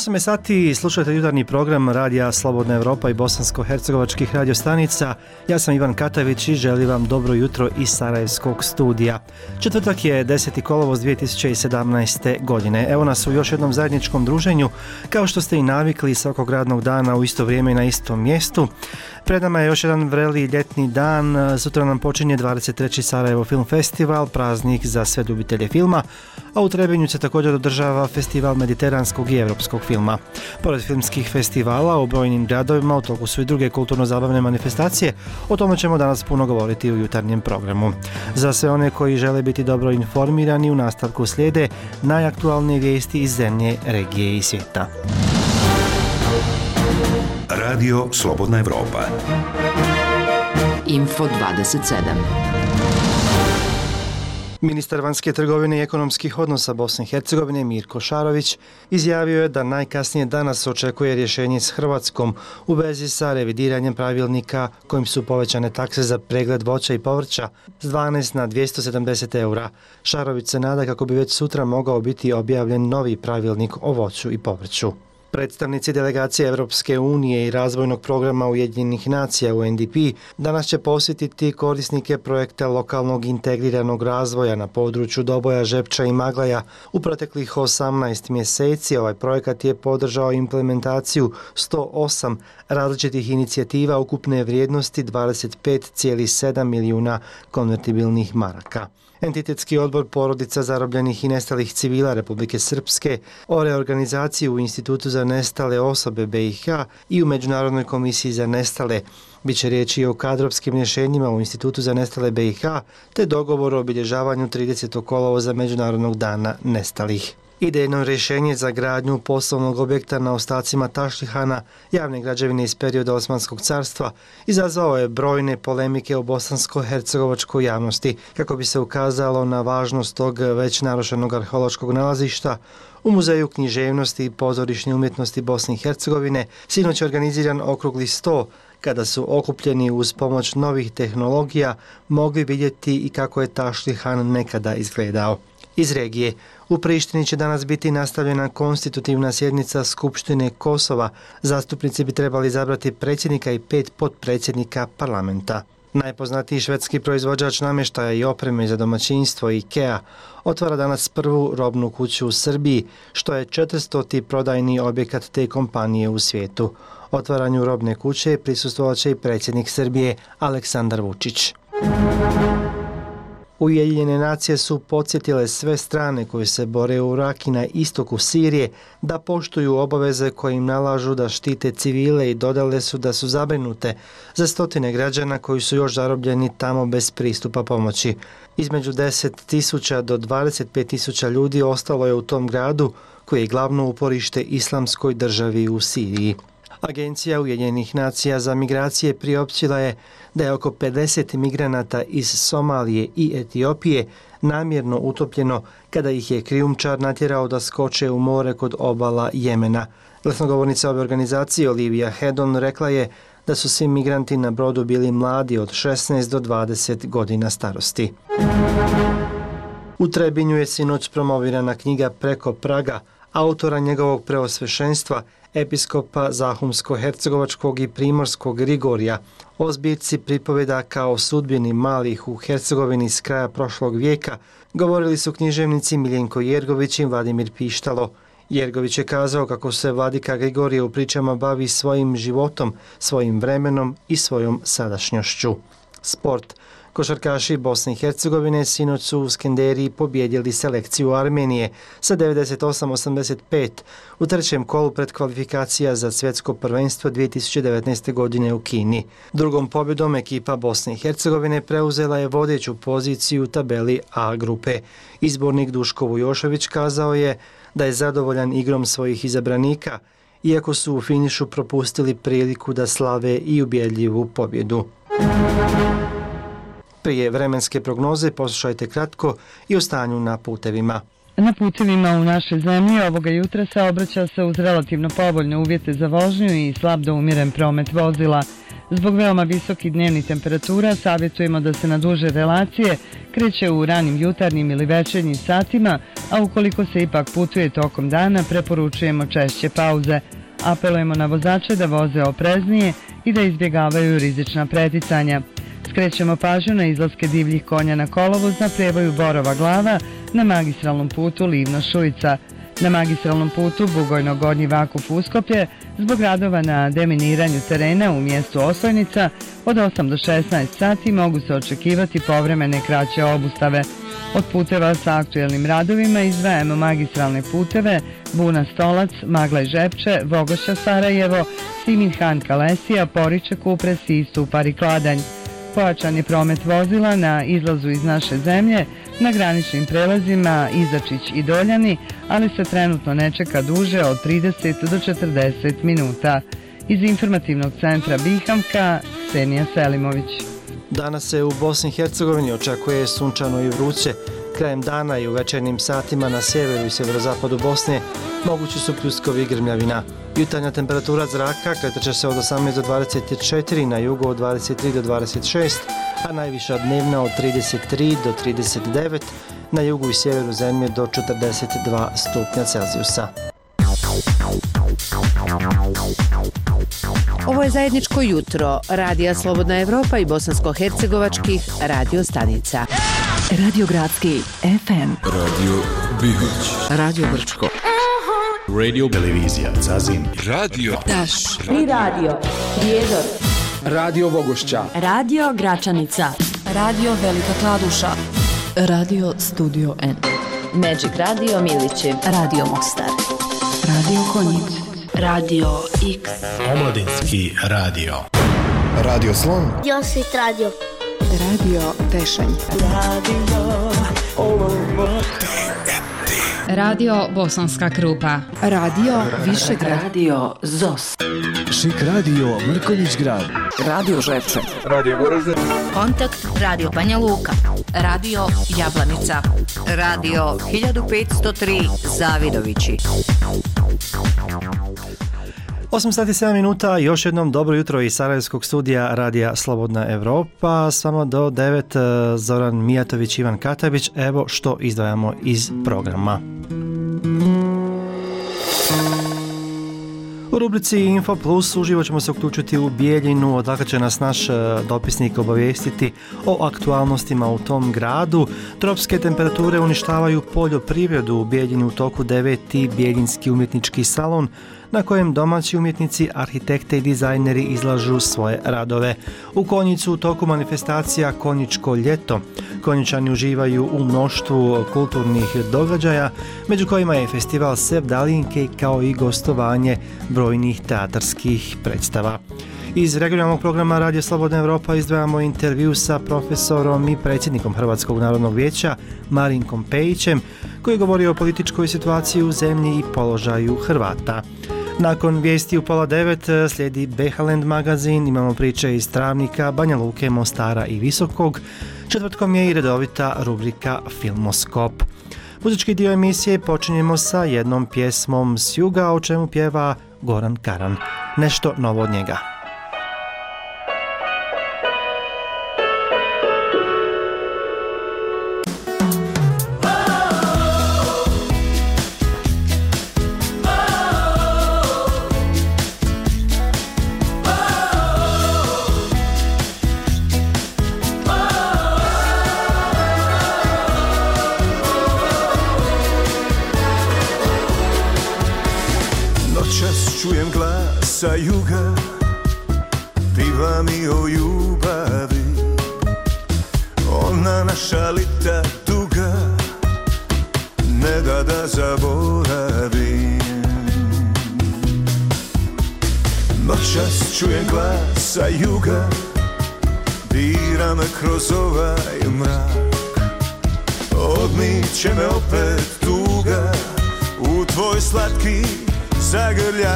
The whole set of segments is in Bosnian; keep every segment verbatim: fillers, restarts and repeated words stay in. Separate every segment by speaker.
Speaker 1: osam je sati, slušajte jutarnji program Radija Slobodna Evropa i bosansko-hercegovačkih radiostanica. Ja sam Ivan Katavić i želim vam dobro jutro iz Sarajevskog studija. Četvrtak je deseti kolovoz dvije tisuće sedamnaeste. godine. Evo nas u još jednom zajedničkom druženju, kao što ste i navikli svakog radnog dana u isto vrijeme i na istom mjestu. Pred nama je još jedan vreli ljetni dan. Sutra nam počinje dvadeset treći Sarajevo Film Festival, praznik za sve ljubitelje filma, a u Trebinju se također održava festival mediteranskog i evropskog filma. Pored filmskih festivala u brojnim gradovima u toku su i druge kulturno-zabavne manifestacije. O tome ćemo danas puno govoriti u jutarnjem programu. Za sve one koji žele biti dobro informirani, u nastavku slijede najaktualnije vijesti iz zemlje, regije i svijeta.
Speaker 2: Radio Slobodna Evropa.
Speaker 3: Info dvadeset sedam.
Speaker 1: Ministar vanjske trgovine i ekonomskih odnosa Bosne i Hercegovine Mirko Šarović izjavio je da najkasnije danas očekuje rješenje s Hrvatskom u vezi sa revidiranjem pravilnika kojim su povećane takse za pregled voća i povrća s dvanaest na dvjesto sedamdeset eura. Šarović se nada kako bi već sutra mogao biti objavljen novi pravilnik o voću i povrću. Predstavnici delegacije Evropske unije i razvojnog programa Ujedinjenih nacija U N D P danas će posjetiti korisnike projekta lokalnog integriranog razvoja na području Doboja, Žepča i Maglaja. U proteklih osamnaest mjeseci ovaj projekat je podržao implementaciju sto osam različitih inicijativa ukupne vrijednosti dvadeset pet zarez sedam milijuna konvertibilnih maraka. Entitetski odbor porodica zarobljenih i nestalih civila Republike Srpske o reorganizaciji u Institutu za nestale osobe B i H i u Međunarodnoj komisiji za nestale. Biće riječi i o kadrovskim rješenjima u Institutu za nestale B i H te dogovor o obilježavanju tridesetog kolovoza Međunarodnog dana nestalih. Idejno rješenje za gradnju poslovnog objekta na ostacima Tašlihana, javne građevine iz perioda Osmanskog carstva, izazvao je brojne polemike u bosansko-hercegovačkoj javnosti. Kako bi se ukazalo na važnost tog već narušenog arheološkog nalazišta, u Muzeju književnosti i pozorišne umjetnosti Bosne i Hercegovine sinoć je organiziran okrugli sto, kada su okupljeni uz pomoć novih tehnologija mogli vidjeti i kako je Tašlihan nekada izgledao. Iz regije, u Prištini će danas biti nastavljena konstitutivna sjednica Skupštine Kosova. Zastupnici bi trebali izabrati predsjednika i pet potpredsjednika parlamenta. Najpoznatiji švedski proizvođač namještaja i opreme za domaćinstvo IKEA otvara danas prvu robnu kuću u Srbiji, što je četiristoti prodajni objekat te kompanije u svijetu. Otvaranju robne kuće prisustvovat će i predsjednik Srbije Aleksandar Vučić. Ujedinjene nacije su podsjetile sve strane koje se bore u Iraku i na istoku Sirije da poštuju obaveze koje im nalažu da štite civile i dodale su da su zabrinute za stotine građana koji su još zarobljeni tamo bez pristupa pomoći. Između deset tisuća do dvadeset pet tisuća ljudi ostalo je u tom gradu koji je glavno uporište islamskoj državi u Siriji. Agencija Ujedinjenih nacija za migracije priopćila je da je oko pedeset migranata iz Somalije i Etiopije namjerno utopljeno kada ih je krijumčar natjerao da skoče u more kod obala Jemena. Glasnogovornica ove organizacije Olivia Hedon rekla je da su svi migranti na brodu bili mladi od šesnaest do dvadeset godina starosti. U Trebinju je sinoć promovirana knjiga Preko praga autora njegovog preosvešenstva, episkopa Zahumsko-hercegovačkog i primorskog Grigorija, o zbirci pripovedaka o sudbini malih u Hercegovini s kraja prošlog vijeka, govorili su književnici Miljenko Jergović i Vladimir Pištalo. Jergović je kazao kako se vladika Grigorije u pričama bavi svojim životom, svojim vremenom i svojom sadašnjošću. Sport. Košarkaši Bosne i Hercegovine sinoć su u Skenderiji pobjedili selekciju Armenije sa devedeset osam osamdeset pet u trećem kolu predkvalifikacija za svjetsko prvenstvo dvije tisuće devetnaeste. godine u Kini. Drugom pobjedom ekipa Bosne i Hercegovine preuzela je vodeću poziciju u tabeli A grupe. Izbornik Duško Vujošević kazao je da je zadovoljan igrom svojih izabranika, iako su u finišu propustili priliku da slave i ubjedljivu pobjedu. Prije vremenske prognoze poslušajte kratko i o stanju na putevima.
Speaker 4: Na putevima u našoj zemlji ovoga jutra saobraća se uz relativno povoljne uvjete za vožnju i slab do umjeren promet vozila. Zbog veoma visokih dnevnih temperatura savjetujemo da se na duže relacije kreće u ranim jutarnjim ili večernjim satima, a ukoliko se ipak putuje tokom dana, preporučujemo češće pauze. Apelujemo na vozače da voze opreznije i da izbjegavaju rizična preticanja. Skrećemo pažnju na izlaske divljih konja na kolovoz na prijevoju Borova Glava na magistralnom putu Livno-Šujica. Na magistralnom putu Bugojno-Gornji Vakuf-Uskoplje zbog radova na deminiranju terena u mjestu Osojnica od osam do šesnaest sati mogu se očekivati povremene kraće obustave. Od puteva sa aktuelnim radovima izdvajamo magistralne puteve Buna-Stolac, Maglaj-Žepče, Vogošća-Sarajevo, Simin-Han-Kalesija, Poriče-Kupres i Stupari-Kladanj. Pojačan je promet vozila na izlazu iz naše zemlje, na graničnim prelazima Izačić i Doljani, ali se trenutno ne čeka duže od trideset do četrdeset minuta. Iz informativnog centra Bihamka, Ksenija Selimović.
Speaker 1: Danas se u Bosni i Hercegovini očekuje sunčano i vruće. Krajem dana i u večernjim satima na sjeveru i sjeverozapadu Bosne mogući su pljuskovi i grmljavina. Jutarnja temperatura zraka kretaće se od osamnaest do dvadeset četiri, na jugu od dvadeset tri do dvadeset šest, a najviša dnevna od trideset tri do trideset devet, na jugu i sjeveru zemlje do četrdeset dva stupnja Celzijusa.
Speaker 3: Ovo je zajedničko jutro Radija Slobodna Evropa i bosansko-hercegovačkih radio stanica.
Speaker 5: Radio Gradski F M,
Speaker 6: Radio Bihać,
Speaker 5: Radio Brčko,
Speaker 6: Radio Televizija Zazin, Radio
Speaker 5: Taš,
Speaker 7: Tri radio Prijedor,
Speaker 8: Radio Vogošća,
Speaker 7: Radio Gračanica, Radio Velika Kladuša,
Speaker 5: Radio Studio N,
Speaker 7: Magic Radio Milići,
Speaker 5: Radio Mostar, Radio Konjic,
Speaker 7: Radio X,
Speaker 9: Omladinski radio,
Speaker 10: Radio Slon,
Speaker 11: Josit Radio,
Speaker 5: Radio Tešanj,
Speaker 11: Radio
Speaker 12: Radio Bosanska Krupa,
Speaker 5: Radio Višegrad,
Speaker 7: Radio Zos,
Speaker 9: Šik radio Mrkonjić Grad,
Speaker 5: Radio Žepče,
Speaker 8: Radio Goražde,
Speaker 12: Kontakt Radio Banja Luka,
Speaker 3: Radio Jablanica, Radio hiljadu petsto tri Zavidovići.
Speaker 1: osam sati sedam minuta, još jednom dobro jutro iz Sarajevskog studija Radija Slobodna Evropa. Samo do devet, Zoran Mijatović, Ivan Katabić. Evo što izdvajamo iz programa. U rubrici Info Plus uživo ćemo se uključiti u Bijeljinu, odakle će nas naš dopisnik obavijestiti o aktualnostima u tom gradu. Tropske temperature uništavaju poljoprivredu u Bijeljinu u toku deveti Bijeljinski umjetnički salon, na kojem domaći umjetnici, arhitekte i dizajneri izlažu svoje radove. U Konjicu u toku manifestacija Konjičko ljeto. Konjičani uživaju u mnoštvu kulturnih događaja, među kojima je festival Sevdalinke kao i gostovanje brojnih teatarskih predstava. Iz regionalnog programa Radio Slobodna Evropa izdvajamo intervju sa profesorom i predsjednikom Hrvatskog narodnog vijeća Marinkom Pejićem, koji govori o političkoj situaciji u zemlji i položaju Hrvata. Nakon vijesti u pola devet slijedi Behaland magazin, imamo priče iz Travnika, Banja Luke, Mostara i Visokog. Četvrtkom je i redovita rubrika Filmoskop. Muzički dio emisije počinjemo sa jednom pjesmom s juga, o čemu pjeva Goran Karan. Nešto novo od njega.
Speaker 13: Čujem glas sa juga, piva mi o ljubavi. Ona naša lita tuga ne da da zaboravim. Noćas čujem glas sa juga, dira me kroz ovaj mrak. Odmiće me opet tuga u tvoj slatki zagrljaj.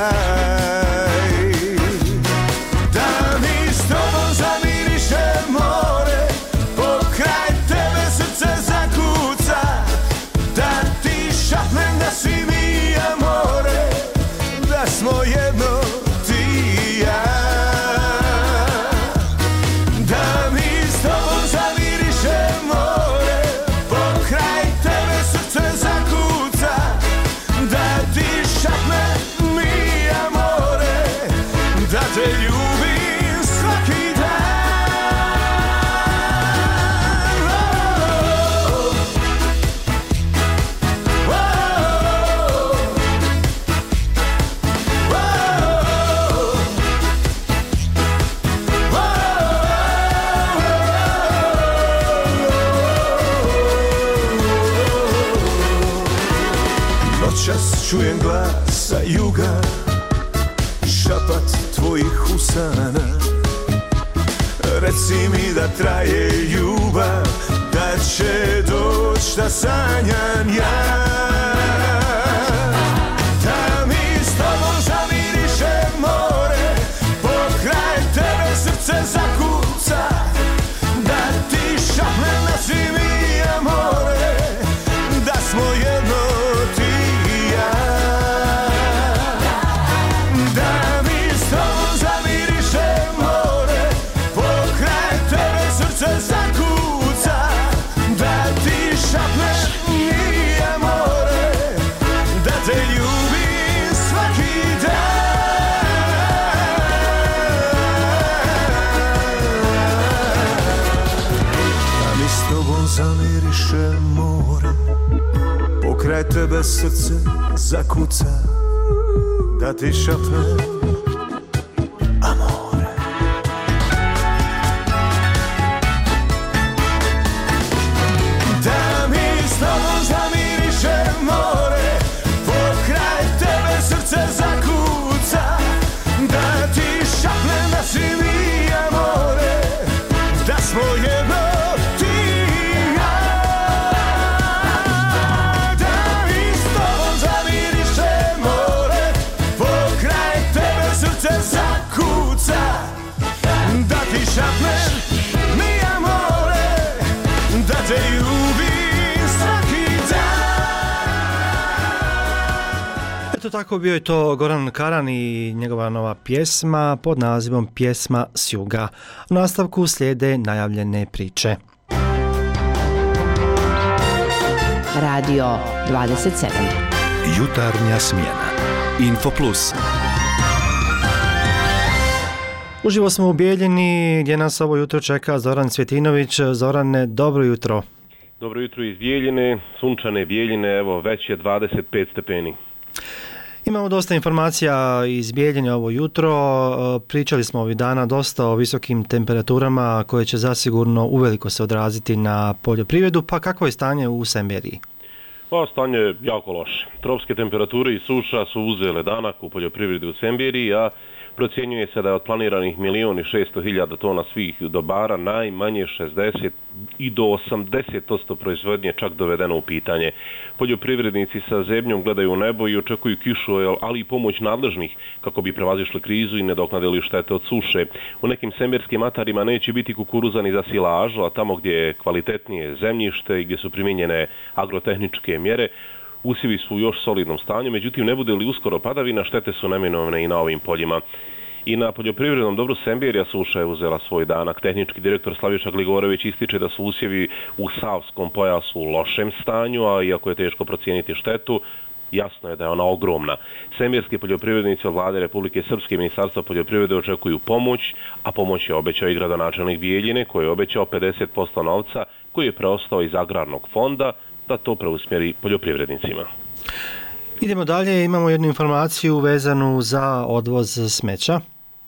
Speaker 13: Da mi s tobom zamiriše more, pokraj tebe srce zakuca. Da ti šapnem da si mi amore, da smo jedno ti i ja. te ljubim svaki dan. Noćas čujem glas sa juga, šapat tvojih usana. Reci mi da traje ljubav, da će doć da sanjam ja. Da mi s tobom zamiriše more, pokraj tebe srce zakuca, da ti šapnem na zimi amore, da smo jedno ti i ja. Da mi s tobom zamiriše more, pokraj tebe srce zakuca, da ti šapnem i amore, da te ljubim svaki dan. Da mi s tobom zamiriše more, pokraj tebe srce zakuca, da ti šapnem amore. Da mi s tobom zamiriše more, pokraj tebe srce zakuca, da ti šapnem da si mi amore, da smo jedno ti i ja. Da mi s tobom zamiriše more, pokraj tebe srce zakuca, da ti šapnem mi amore, da te ljubim svaki dan.
Speaker 1: Eto tako bio je to Goran Karan i njegova nova pjesma pod nazivom Pjesma s juga. U nastavku slijede najavljene priče.
Speaker 3: Radio dvadeset sedam.
Speaker 2: Jutarnja smjena.
Speaker 6: Info Plus.
Speaker 1: Uživo smo u Bijeljini gdje nas ovo jutro čeka Zoran Cvjetinović. Zorane, dobro jutro.
Speaker 14: Dobro jutro iz Bijeljine, sunčane Bijeljine, evo već je dvadeset pet stepeni.
Speaker 1: Imamo dosta informacija iz Bijeljine ovo jutro. Pričali smo ovih dana dosta o visokim temperaturama koje će zasigurno uveliko se odraziti na poljoprivredu, pa kakvo je stanje u Semberiji?
Speaker 14: Pa stanje je jako loše. Tropske temperature i suša su uzele danak u poljoprivredi u Semberiji, a procjenjuje se da je od planiranih milijon i šesto hiljada tona svih dobara najmanje šezdeset i do osamdeset posto proizvodnje čak dovedeno u pitanje. Poljoprivrednici sa zebnjom gledaju u nebo i očekuju kišu, ali i pomoć nadležnih kako bi prevazišli krizu i nadoknadili štete od suše. U nekim semberskim atarima neće biti kukuruza ni za silažu, a tamo gdje je kvalitetnije zemljište i gdje su primijenjene agrotehničke mjere, usjevi su u još solidnom stanju, međutim ne bude li uskoro padavina, štete su neminovne i na ovim poljima. I na poljoprivrednom dobru Semberija suša je uzela svoj danak. Tehnički direktor Slaviša Gligorović ističe da su usjevi u Savskom pojasu u lošem stanju, a iako je teško procijeniti štetu, jasno je da je ona ogromna. Semberski poljoprivrednici od Vlade Republike Srpske i Ministarstva poljoprivrede očekuju pomoć, a pomoć je obećao i gradonačelnik Bijeljine koji je obećao pedeset posto novca koji je preostao iz agrarnog fonda da to preusmjeri poljoprivrednicima.
Speaker 1: Idemo dalje, imamo jednu informaciju vezanu za odvoz smeća.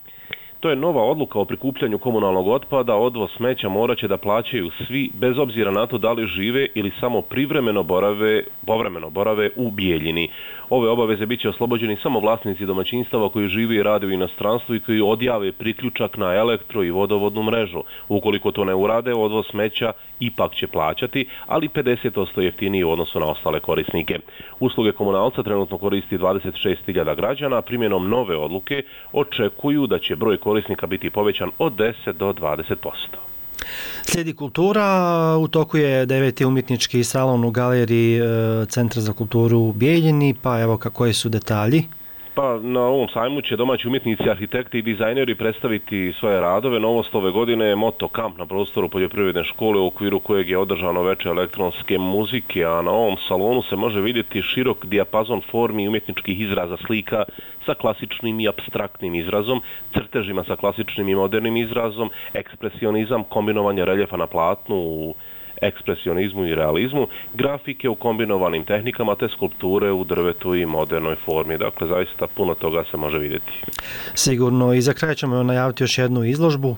Speaker 14: To je nova odluka o prikupljanju komunalnog otpada. Odvoz smeća morat će da plaćaju svi, bez obzira na to da li žive ili samo privremeno borave, povremeno borave u Bijeljini. Ove obaveze bit će oslobođeni samo vlasnici domaćinstava koji žive i rade u inostranstvu i koji odjave priključak na elektro i vodovodnu mrežu. Ukoliko to ne urade, odvoz smeća ipak će plaćati, ali pedeset posto jeftinije u odnosu na ostale korisnike. Usluge komunalca trenutno koristi dvadeset šest hiljada građana, a primjenom nove odluke očekuju da će broj korisnika biti povećan od deset do dvadeset posto.
Speaker 1: Slijedi kultura, u toku je deveti umjetnički salon u galeriji Centra za kulturu u Bijeljini, pa evo koji su detalji?
Speaker 14: Pa na ovom sajmu će domaći umjetnici, arhitekti i dizajneri predstaviti svoje radove. Novost ove godine je Moto Kamp na prostoru poljoprivredne škole u okviru kojeg je održano veče elektronske muzike, a na ovom salonu se može vidjeti širok dijapazon formi umjetničkih izraza slika sa klasičnim i apstraktnim izrazom, crtežima sa klasičnim i modernim izrazom, ekspresionizam, kombinovanje reljefa na platnu u ekspresionizmu i realizmu, grafike u kombinovanim tehnikama te skulpture u drvetu i modernoj formi. Dakle, zaista puno toga se može vidjeti.
Speaker 1: Sigurno. I za kraj ćemo najaviti još jednu izložbu.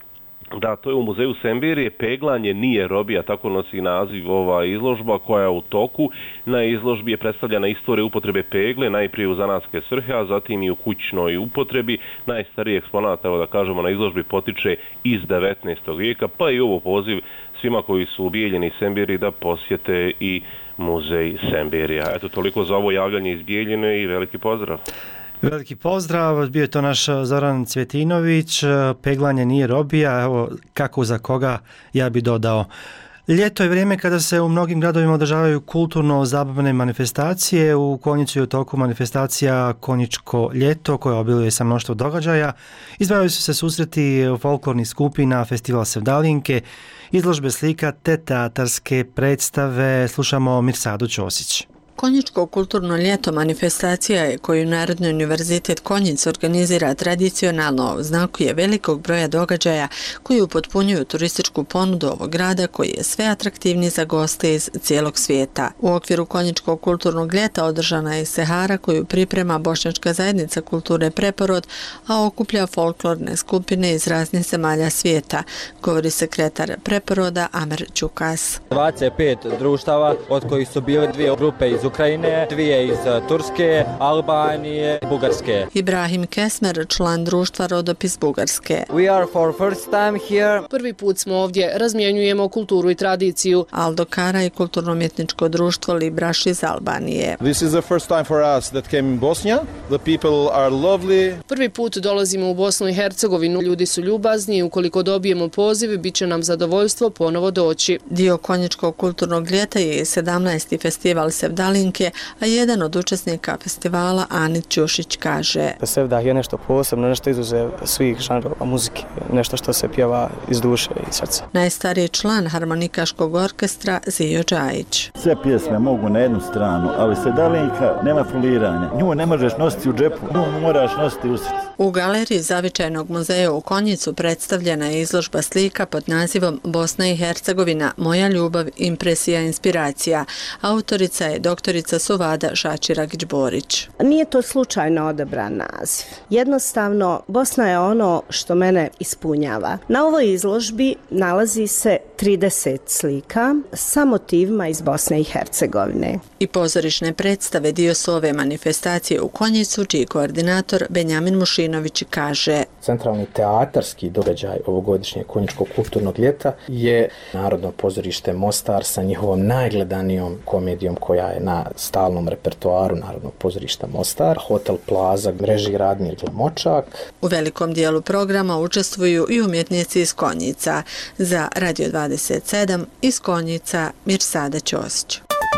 Speaker 14: Da, to je u muzeju Sembirije, Peglanje nije robija, tako nosi naziv ova izložba koja je u toku. Na izložbi je predstavljena istorija upotrebe pegle, najprije u zanatske svrhe, a zatim i u kućnoj upotrebi. Najstariji eksponat, evo da kažemo, na izložbi potiče iz devetnaestog vijeka, pa i ovo poziv svima koji su Bijeljini Sembiriji da posjete i muzej Sembirija. Eto, toliko za ovo javljanje iz Bijeljine i veliki pozdrav.
Speaker 1: Veliki pozdrav, bio je to naš Zoran Cvjetinović, peglanje nije robija, evo kako za koga ja bi dodao. Ljeto je vrijeme kada se u mnogim gradovima održavaju kulturno-zabavne manifestacije. U Konjicu je u toku manifestacija Konjičko ljeto koja obiluje sa mnoštvo događaja. Izdvajaju su se susreti folklornih skupina, festival Sevdalinke, izložbe slika te teatarske predstave. Slušamo Mirsadu Ćosić.
Speaker 15: Konjičko kulturno ljeto manifestacija je koju Narodni univerzitet Konjic organizira tradicionalno, znakuje velikog broja događaja koji upotpunjuju turističku ponudu ovog grada koji je sve atraktivniji za goste iz cijelog svijeta. U okviru Konjičkog kulturnog ljeta održana je sehara koju priprema Bošnjačka zajednica kulture Preporod, a okuplja folklorne skupine iz raznih zemalja svijeta, govori sekretar Preporoda Amer Ćukas.
Speaker 16: dvadeset pet društava, od kojih su bile dvije grupe iz Ukrajine, dvije iz Turske, Albanije i Bugarske.
Speaker 15: Ibrahim Kesmer, član društva Rodopis Bugarske.
Speaker 16: We are for first time here.
Speaker 17: Prvi put smo ovdje, razmjenjujemo kulturu i tradiciju.
Speaker 15: Aldo Kara i kulturno-umjetničko društvo Libraš iz Albanije.
Speaker 18: This is the first time for us that came in Bosnia. The people are lovely.
Speaker 17: Prvi put dolazimo u Bosnu i Hercegovinu. Ljudi su ljubazni i ukoliko dobijemo poziv, bit će nam zadovoljstvo ponovo doći.
Speaker 15: Dio Konjičkog kulturnog ljeta je sedamnaesti festival Sevdalinke, a jedan od učesnika festivala Anit Ćušić kaže:
Speaker 19: Sevdah je nešto posebno, nešto izuzev svih žanrova muzike, nešto što se pjeva iz duše i srca.
Speaker 15: Najstariji član harmonikaškog orkestra Zijo Đajić.
Speaker 20: Sve pjesme mogu na jednu stranu, ali Sevdalinka nema foliranja. Nju ne možeš nositi u džepu, nju moraš nositi u srcu.
Speaker 15: U galeriji Zavičajnog muzeja u Konjicu predstavljena je izložba slika pod nazivom Bosna i Hercegovina, moja ljubav, impresija, inspiracija. Autorica je doktorica Suvada Šačiragić-Borić.
Speaker 21: Nije to slučajno odabran naziv. Jednostavno, Bosna je ono što mene ispunjava. Na ovoj izložbi nalazi se trideset slika sa motivima iz Bosne i Hercegovine.
Speaker 15: I pozorišne predstave dio su ove manifestacije u Konjicu, čiji koordinator Benjamin Mušinović kaže:
Speaker 22: Centralni teatarski događaj ovogodišnjeg Konjičkog kulturnog ljeta je Narodno pozorište Mostar sa njihovom najgledanijom komedijom koja je na stalnom repertoaru Narodnog pozorišta Mostar, Hotel Plaza, režiji Radmir Glamočak.
Speaker 15: U velikom dijelu programa učestvuju i umjetnici iz Konjica. Za Radio dvadeset sedam iz Konjica Mirsada Ćosić.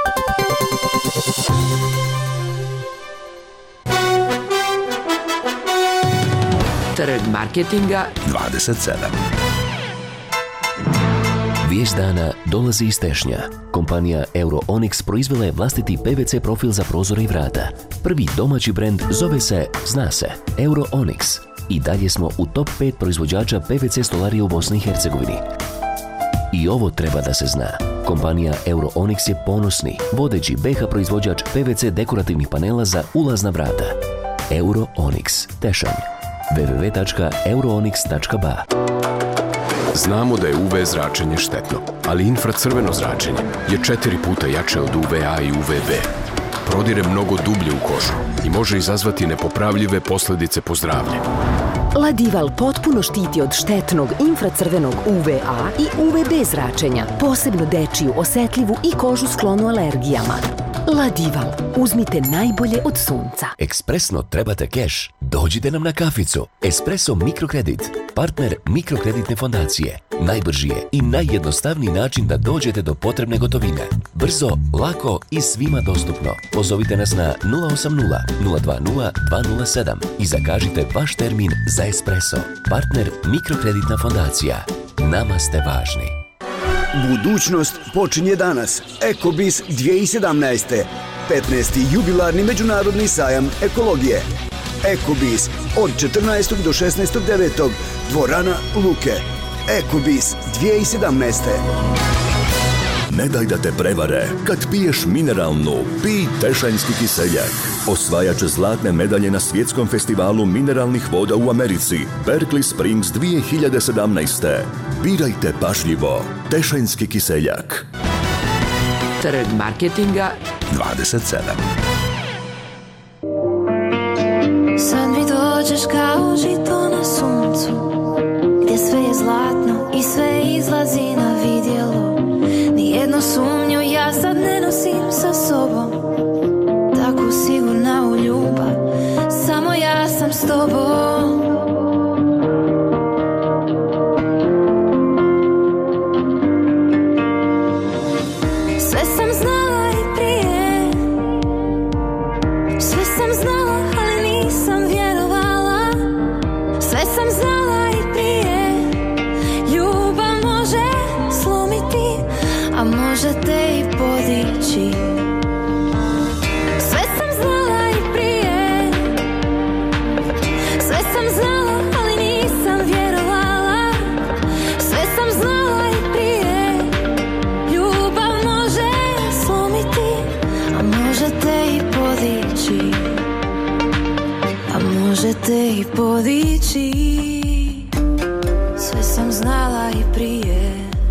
Speaker 23: Trg marketinga
Speaker 2: dvadeset sedam.
Speaker 24: Vijest dana dolazi iz Tešnja. Kompanija Euroonyx proizvela je vlastiti P V C profil za prozore i vrata. Prvi domaći brend zove se, zna se, Euroonyx. I dalje smo u top pet proizvođača P V C stolarije u Bosni i Hercegovini. I ovo treba da se zna. Kompanija Euroonyx je ponosni, vodeći B H proizvođač P V C dekorativnih panela za ulazna vrata. Euroonyx, Tešanj. w w w tačka euroonyx tačka b a.
Speaker 6: Znamo da je U V zračenje štetno, ali infracrveno zračenje je četiri puta jače od U V A i U V B. Prodire mnogo dublje u kožu i može izazvati nepopravljive posljedice po zdravlje.
Speaker 25: Ladival potpuno štiti od štetnog infracrvenog U V A i U V B zračenja, posebno dečiju, osetljivu i kožu sklonu alergijama. Ladival. Uzmite najbolje od sunca.
Speaker 24: Ekspresno trebate keš? Dođite nam na kaficu. Espresso Mikrokredit. Partner Mikrokreditne fondacije. Najbrži je i najjednostavniji način da dođete do potrebne gotovine. Brzo, lako i svima dostupno. Pozovite nas na nula osam nula, nula dva nula, dva nula sedam i zakažite vaš termin za espresso. Partner Mikrokreditna fondacija. Nama ste važni.
Speaker 4: Budućnost počinje danas. Ekobis dvije tisuće sedamnaeste. petnaesti. jubilarni međunarodni sajam ekologije. Ekobis od četrnaestog do šesnaestog devetog. Dvorana Luke. Ekobis dvije tisuće sedamnaeste.
Speaker 2: Ne daj da te prevare. Kad piješ mineralnu, pij Tešanjski kiseljak. Osvajač zlatne medalje na svjetskom festivalu mineralnih voda u Americi. Berkeley Springs dvije tisuće sedamnaeste. Birajte pažljivo. Tešanjski kiseljak.
Speaker 23: Trg marketinga
Speaker 2: dvadeset sedam.
Speaker 7: Sad mi dođeš kao žito na suncu, gdje sve je zlatno i sve izlazi na vidjelo. Nijednu sumnju ja sad ne nosim sa sobom, tako sigurna u ljubav, samo ja sam s tobom. Sve sam znala i prije, sve sam znala, ali nisam vjerovala. Sve sam znala i prije, ljubav može slomiti, a može te i podići. Sve sam znala i prije, sve sam znala, ali nisam vjerovala. Sve sam znala i prije, ljubav može slomiti, a može te i podići, a može te i podići. Sve sam znala i prije.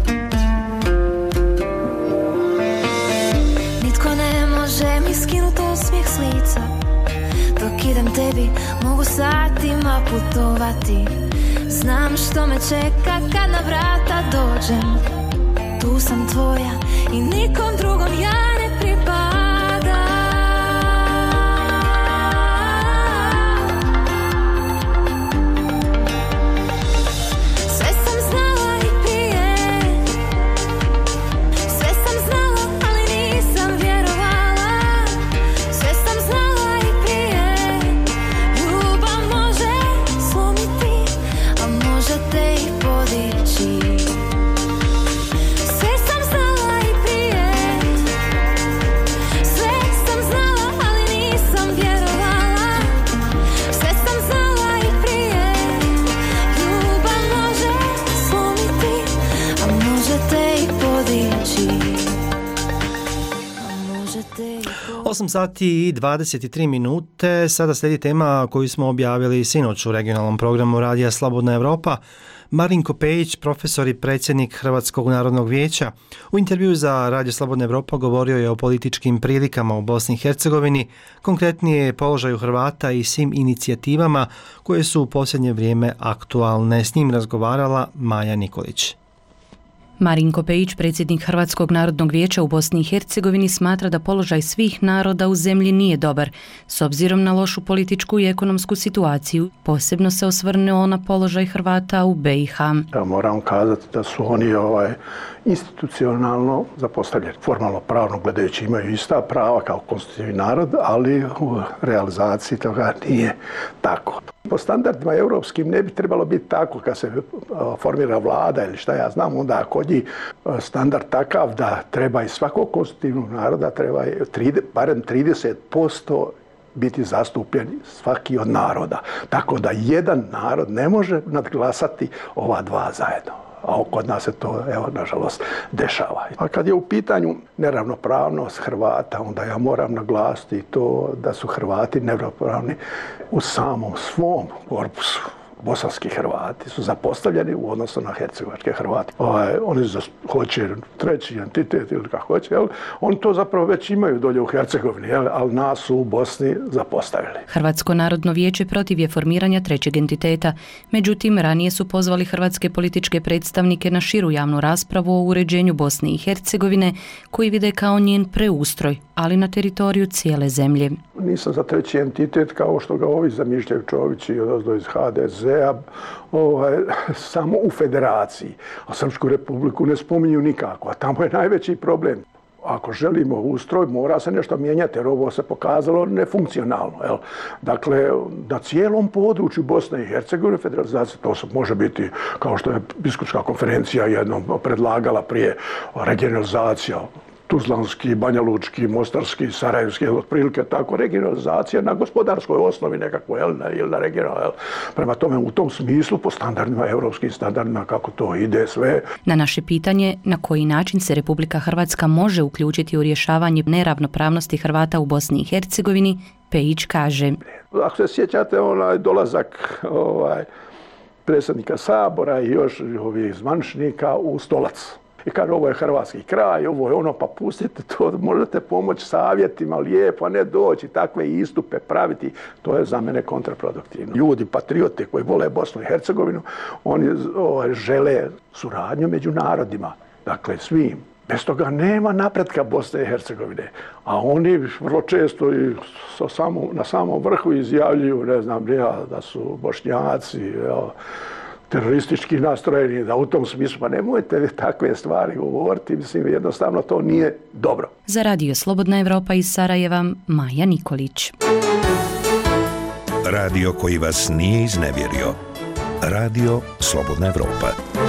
Speaker 7: Nitko ne može mi skinuti osmijeh s lica, dok idem tebi mogu satima putovati. Znam što me čeka kad na vrata dođem, tu sam tvoja i nikom drugom ja ne pripadam. Sve sam znala i prije, sve sam znala, ali nisam vjerovala. Sve sam znala i prije, ljubav može slomiti, a može te i podići. Sve sam znala i prije, sve sam znala, ali nisam vjerovala. Sve sam znala i prije, ljubav može slomiti, a može te i podići, a može te i podići.
Speaker 1: osam sati i dvadeset tri minute. Sada slijedi tema koju smo objavili sinoć u regionalnom programu Radija Slobodna Evropa. Marinko Pejić, profesor i predsjednik Hrvatskog narodnog vijeća, u intervju za Radio Slobodna Evropa govorio je o političkim prilikama u Bosni i Hercegovini, konkretnije položaju Hrvata i svim inicijativama koje su u posljednje vrijeme aktualne. S njim razgovarala Maja Nikolić.
Speaker 9: Marinko Pejić, predsjednik Hrvatskog narodnog vijeća u Bosni i Hercegovini, smatra da položaj svih naroda u zemlji nije dobar, s obzirom na lošu političku i ekonomsku situaciju. Posebno se osvrnuo na položaj Hrvata u be i ha.
Speaker 10: Da, moram kazati da su oni ovaj, institucionalno zapostavljeni. Formalno pravno gledajući imaju ista prava kao konstitutivni narod, ali u realizaciji toga nije tako. Po standardima europskim ne bi trebalo biti tako kad se formira vlada ili šta ja znam, onda kod njih standard takav da treba iz svakog konstitutivnog naroda treba barem trideset posto biti zastupljen svaki od naroda. Tako da jedan narod ne može nadglasati ova dva zajedno. A kod nas se to, evo, nažalost, dešava. A kad je u pitanju neravnopravnost Hrvata, onda ja moram naglasiti to da su Hrvati neravnopravni u samom svom korpusu. bosanski Hrvati su zapostavljeni u odnosu na hercegovačke Hrvati. Ovaj, oni za, hoće treći entitet ili kako hoće, jel? Oni to zapravo već imaju dolje u Hercegovini, jel? Ali nas su u Bosni zapostavili.
Speaker 9: Hrvatsko narodno vijeće protiv je formiranja trećeg entiteta. Međutim, ranije su pozvali hrvatske političke predstavnike na širu javnu raspravu o uređenju Bosne i Hercegovine, koji vide kao njen preustroj, ali na teritoriju cijele zemlje.
Speaker 10: Nisam za treći entitet kao što ga ovi zamišljaju, Čović i odozdo iz ha de zea, ovaj, samo u federaciji. A Srpsku republiku ne spominju nikako, a tamo je najveći problem. Ako želimo ustroj, mora se nešto mijenjati, jer ovo se pokazalo nefunkcionalno. Jel? Dakle, na cijelom području Bosne i Hercegovine federalizacija, to se može biti, kao što je biskupska konferencija jednom predlagala prije, regionalizacija, Tuzlanski, Banja Lučki, Mostarski, Sarajevski, otprilike tako, regionalizacija na gospodarskoj osnovi nekako, jel, ili na regionalnoj. Jel. Prema tome, u tom smislu, po standardima, evropskim standardima, kako to ide sve.
Speaker 9: Na naše pitanje na koji način se Republika Hrvatska može uključiti u rješavanje neravnopravnosti Hrvata u Bosni i Hercegovini, Pejić kaže:
Speaker 10: Ako se sjećate, onaj dolazak ovaj, predsjednika Sabora i još ovih zvaničnika u Stolac. I kaže, ovo je hrvatski kraj, ovo je ono, pa pustite to, možete pomoći savjetima, lijepo, a ne doći, takve istupe praviti. To je za mene kontraproduktivno. Ljudi, patriote koji vole Bosnu i Hercegovinu, oni ovaj, žele suradnju među narodima, dakle svim. Bez toga nema napretka Bosne i Hercegovine. A oni vrlo često i samo, na samom vrhu izjavljuju, ne znam, da su Bošnjaci, jel, teroristički nastrojeni, da u tom smislu, pa nemojte takve stvari govoriti, mislim, jednostavno to nije dobro.
Speaker 9: Za Radio Slobodna Evropa iz Sarajeva, Maja Nikolić.
Speaker 5: Radio koji vas nije iznevjerio. Radio Slobodna Evropa.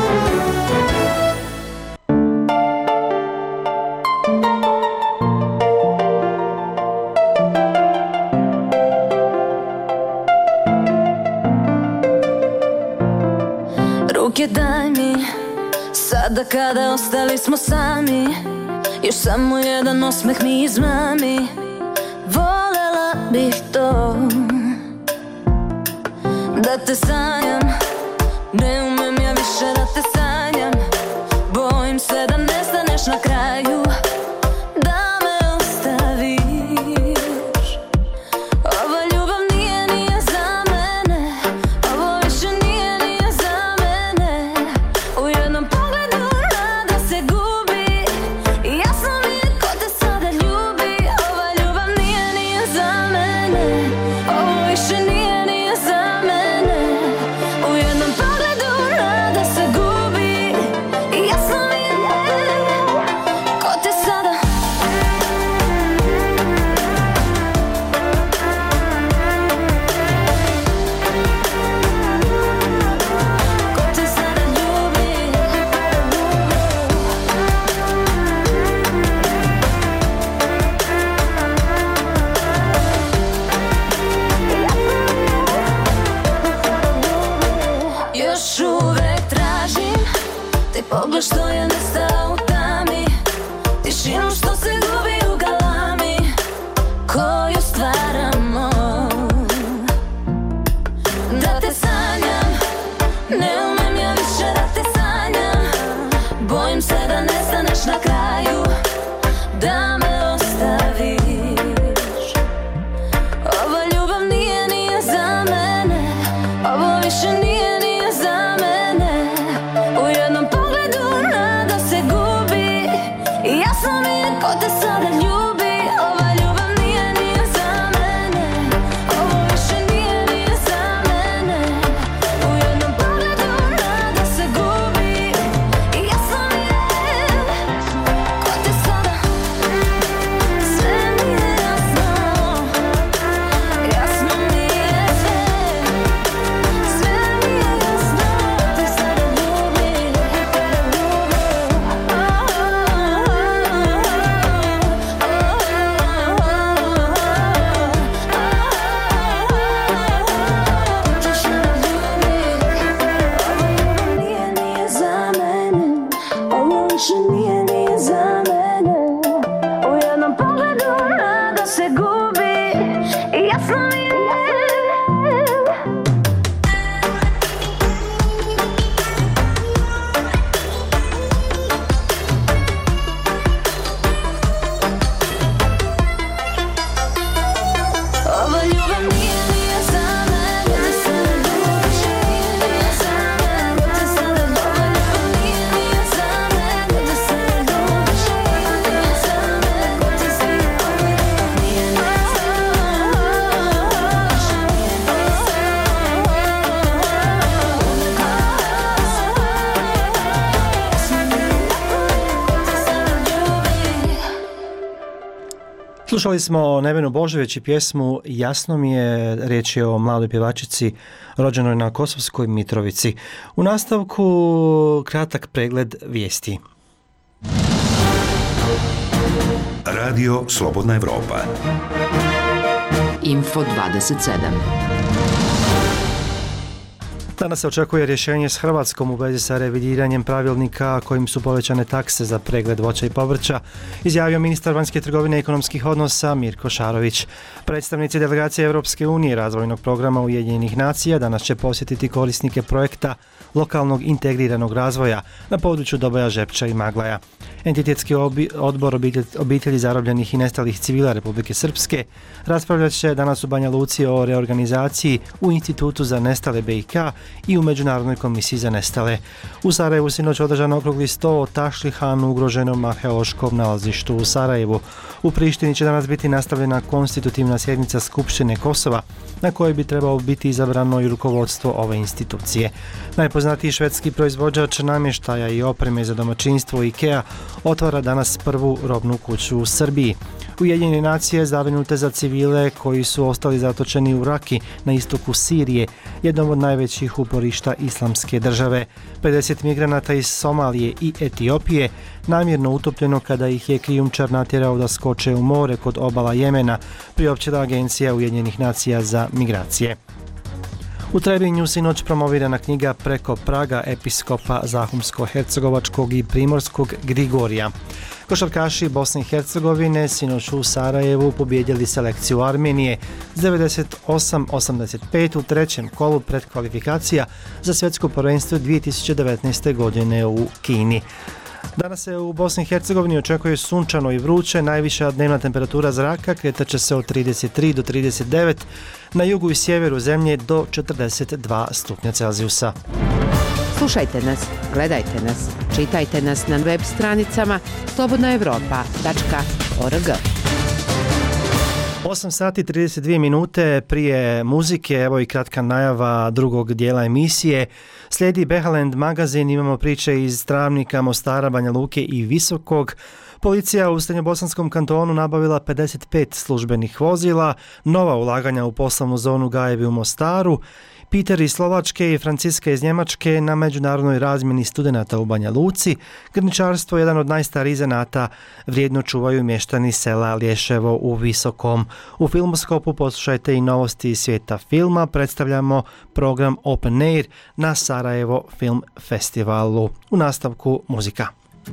Speaker 7: Ruke daj mi, sada kada ostali smo sami, još samo jedan osmeh mi izmami. Volela bih to, da te sanjam, ne umem ja više da te sanjam. Bojim se da nestaneš na kraju, da me ostaviš. Ova ljubav nije, nije za mene, ovo više nije, nije za mene. U jednom pogledu nada se gubi i jasno mi je ko te sada ljubi. Ova ljubav nije, nije za mene, ovo više nije, nije za mene. U jednom pogledu nada se gubi i jasno mi je ko te sada. Ko te sada ljubi. Još uvek tražim taj pogled što je nestao u tami, tišinu što se gubi u galami koju stvaramo. Da te sanjam, ne umem ja više da te sanjam. Bojim se da nestaneš na kraju, da me ostaviš. Ova ljubav nije, nije za mene, ovo više nije, nije za mene. U jednom pogledu nada se gubi
Speaker 1: Slušali smo Nevenu Božović i pjesmu Jasno mi je, riječ je o mladoj pjevačici rođenoj na Kosovskoj Mitrovici. U nastavku kratak pregled vijesti.
Speaker 5: Radio Slobodna Evropa.
Speaker 23: Info dvadeset sedam.
Speaker 1: Danas se očekuje rješenje s Hrvatskom u vezi sa revidiranjem pravilnika kojim su povećane takse za pregled voća i povrća, izjavio ministar vanjske trgovine i ekonomskih odnosa Mirko Šarović. Predstavnici delegacije Europske unije razvojnog programa Ujedinjenih nacija danas će posjetiti korisnike projekta lokalnog integriranog razvoja na području Doboja, Žepča i Maglaja. Entitetski odbor obitelji zarobljenih i nestalih civila Republike Srpske raspravljat će danas u Banja Luci o reorganizaciji u Institutu za nestale B i K i u Međunarodnoj komisiji za nestale. U Sarajevu sinoć održan okrugli sto o Tašlihanu, ugroženom arheološkom nalazištu u Sarajevu. U Prištini će danas biti nastavljena konstitutivna sjednica Skupštine Kosova, na kojoj bi trebalo biti izabrano i rukovodstvo ove institucije. Najpoznatiji švedski proizvođač namještaja i opreme za domaćinstvo IKEA otvara danas prvu robnu kuću u Srbiji. Ujedinjene nacije zabrinute za civile koji su ostali zatočeni u Raki na istoku Sirije, jednom od najvećih uporišta islamske države. pedeset migranata iz Somalije i Etiopije namjerno utopljeno kada ih je krijumčar natjerao da skoče u more kod obala Jemena, priopćila Agencija Ujedinjenih nacija za migracije. U Trebinju sinoć promovirana knjiga Preko praga episkopa Zahumsko-hercegovačkog i Primorskog Grigorija. Košarkaši Bosne i Hercegovine sinoć u Sarajevu pobijedili selekciju Armenije s devedeset osam osamdeset pet u trećem kolu predkvalifikacija za svjetsko prvenstvo dvije tisuće devetnaeste. godine u Kini. Danas se u Bosni i Hercegovini očekuje sunčano i vruće, najviša dnevna temperatura zraka kretat će se od trideset tri do trideset devet, na jugu i sjeveru zemlje do četrdeset dva stupnja Celzijusa.
Speaker 3: Slušajte nas, gledajte nas, čitajte nas na web stranicama slobodna evropa tačka org.
Speaker 1: osam sati trideset dvije minute prije muzike, evo i kratka najava drugog dijela emisije. Slijedi Behaland magazin, imamo priče iz Travnika, Mostara, Banja Luke i Visokog. Policija u Srednjobosanskom kantonu nabavila pedeset pet službenih vozila, nova ulaganja u poslovnu zonu Gajevi u Mostaru, Peter iz Slovačke i Franciska iz Njemačke na međunarodnoj razmjeni studenata u Banja Luci. Grničarstvo je jedan od najstarijih zanata, vrijedno čuvaju mještani sela Lješevo u Visokom. U Filmoskopu poslušajte i novosti iz svijeta filma, predstavljamo program Open Air na Sarajevo Film Festivalu. U nastavku muzika.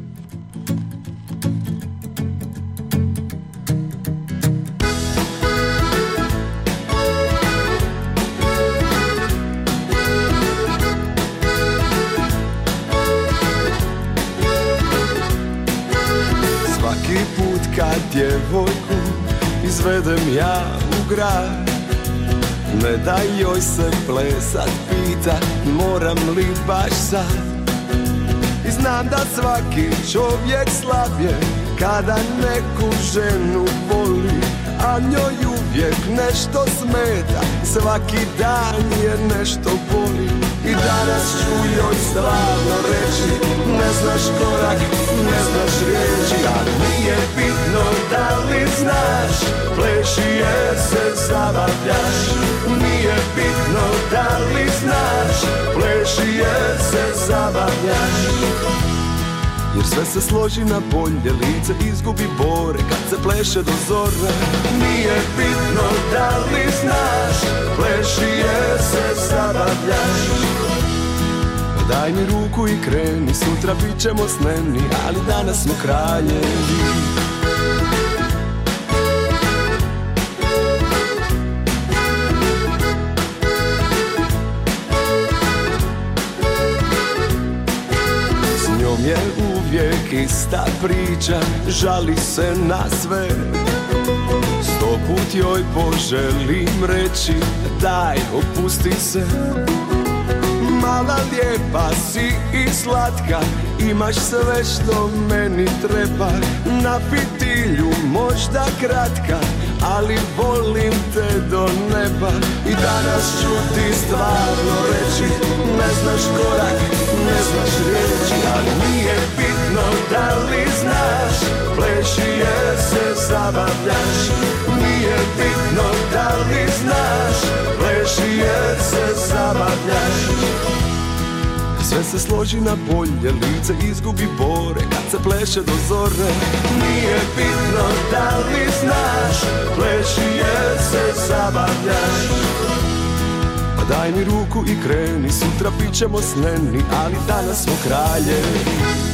Speaker 8: Svaki put kad djevojku izvedem ja u grad, ne da joj se plesat pita, moram li baš sad. I znam da svaki čovjek slab je kada neku ženu voli, a njoj uvijek nešto smeta, svaki dan je nešto boli. I danas ću joj stvarno reći, ne znaš korak, ne znaš riječi, a nije bitno da li znaš, pleši jer se zabavljaš. Nije bitno da li znaš, pleši jer se zabavljaš. Jer sve se složi na bolje, lice izgubi bore kad se pleše do zore. Nije bitno da li znaš, pleši jer se zabavljaš. Daj mi ruku i kreni, sutra bit ćemo sneni, ali danas smo kraljevi. Je uvijek ista priča, žali se na sve. Sto put joj poželim reći, daj opusti se. Mala lijepa si i slatka, imaš sve što meni treba. Na fitilju možda kratka, ali volim te do neba. I danas ću ti stvarno reći, ne znaš korak, ne znaš riječi, ali nije bitno da li znaš, pleši jer se zabavljaš, nije bitno da li znaš, pleši jer se zabavljaš. Sve se složi na bolje, lice izgubi bore kad se pleše do zore. Nije bitno da li znaš, pleši jer se zabavljaš. Pa daj mi ruku i kreni, sutra bit ćemo sneni, ali danas smo kraljevi.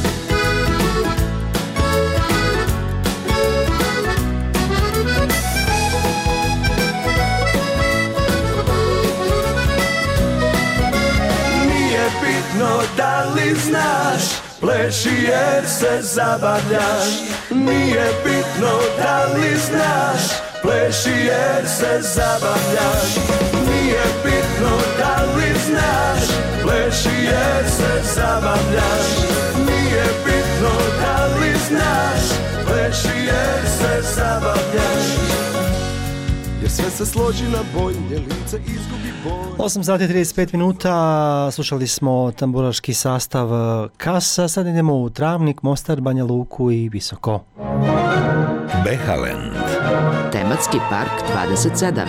Speaker 8: Da li znaš, pleši jer se zabavljaš. Nije bitno da li znaš, pleši jer se zabavljaš. Nije bitno da li znaš, pleši jer se zabavljaš. Nije bitno da li znaš, pleši jer se zabavljaš. Jer sve se složi na bolje, lice izgubi bolje.
Speaker 1: osam sati i trideset pet minuta, slušali smo tamburaški sastav Kasa, sad idemo u Travnik, Mostar, Banja Luku i Visoko.
Speaker 5: Behaland.
Speaker 23: Tematski park dvadeset sedam.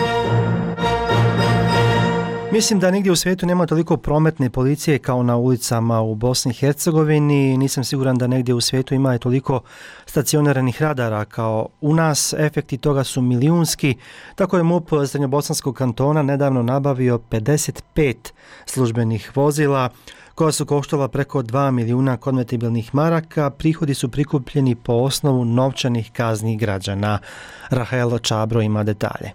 Speaker 1: Mislim da nigdje u svijetu nema toliko prometne policije kao na ulicama u Bosni i Hercegovini. Nisam siguran da negdje u svijetu ima i toliko stacioniranih radara kao u nas. Efekti toga su milijunski. Tako je MUP Srednjobosanskog kantona nedavno nabavio pedeset pet službenih vozila koja su koštala preko dva milijuna konvertibilnih maraka. Prihodi su prikupljeni po osnovu novčanih kazni građana. Rahel Čabro ima detalje.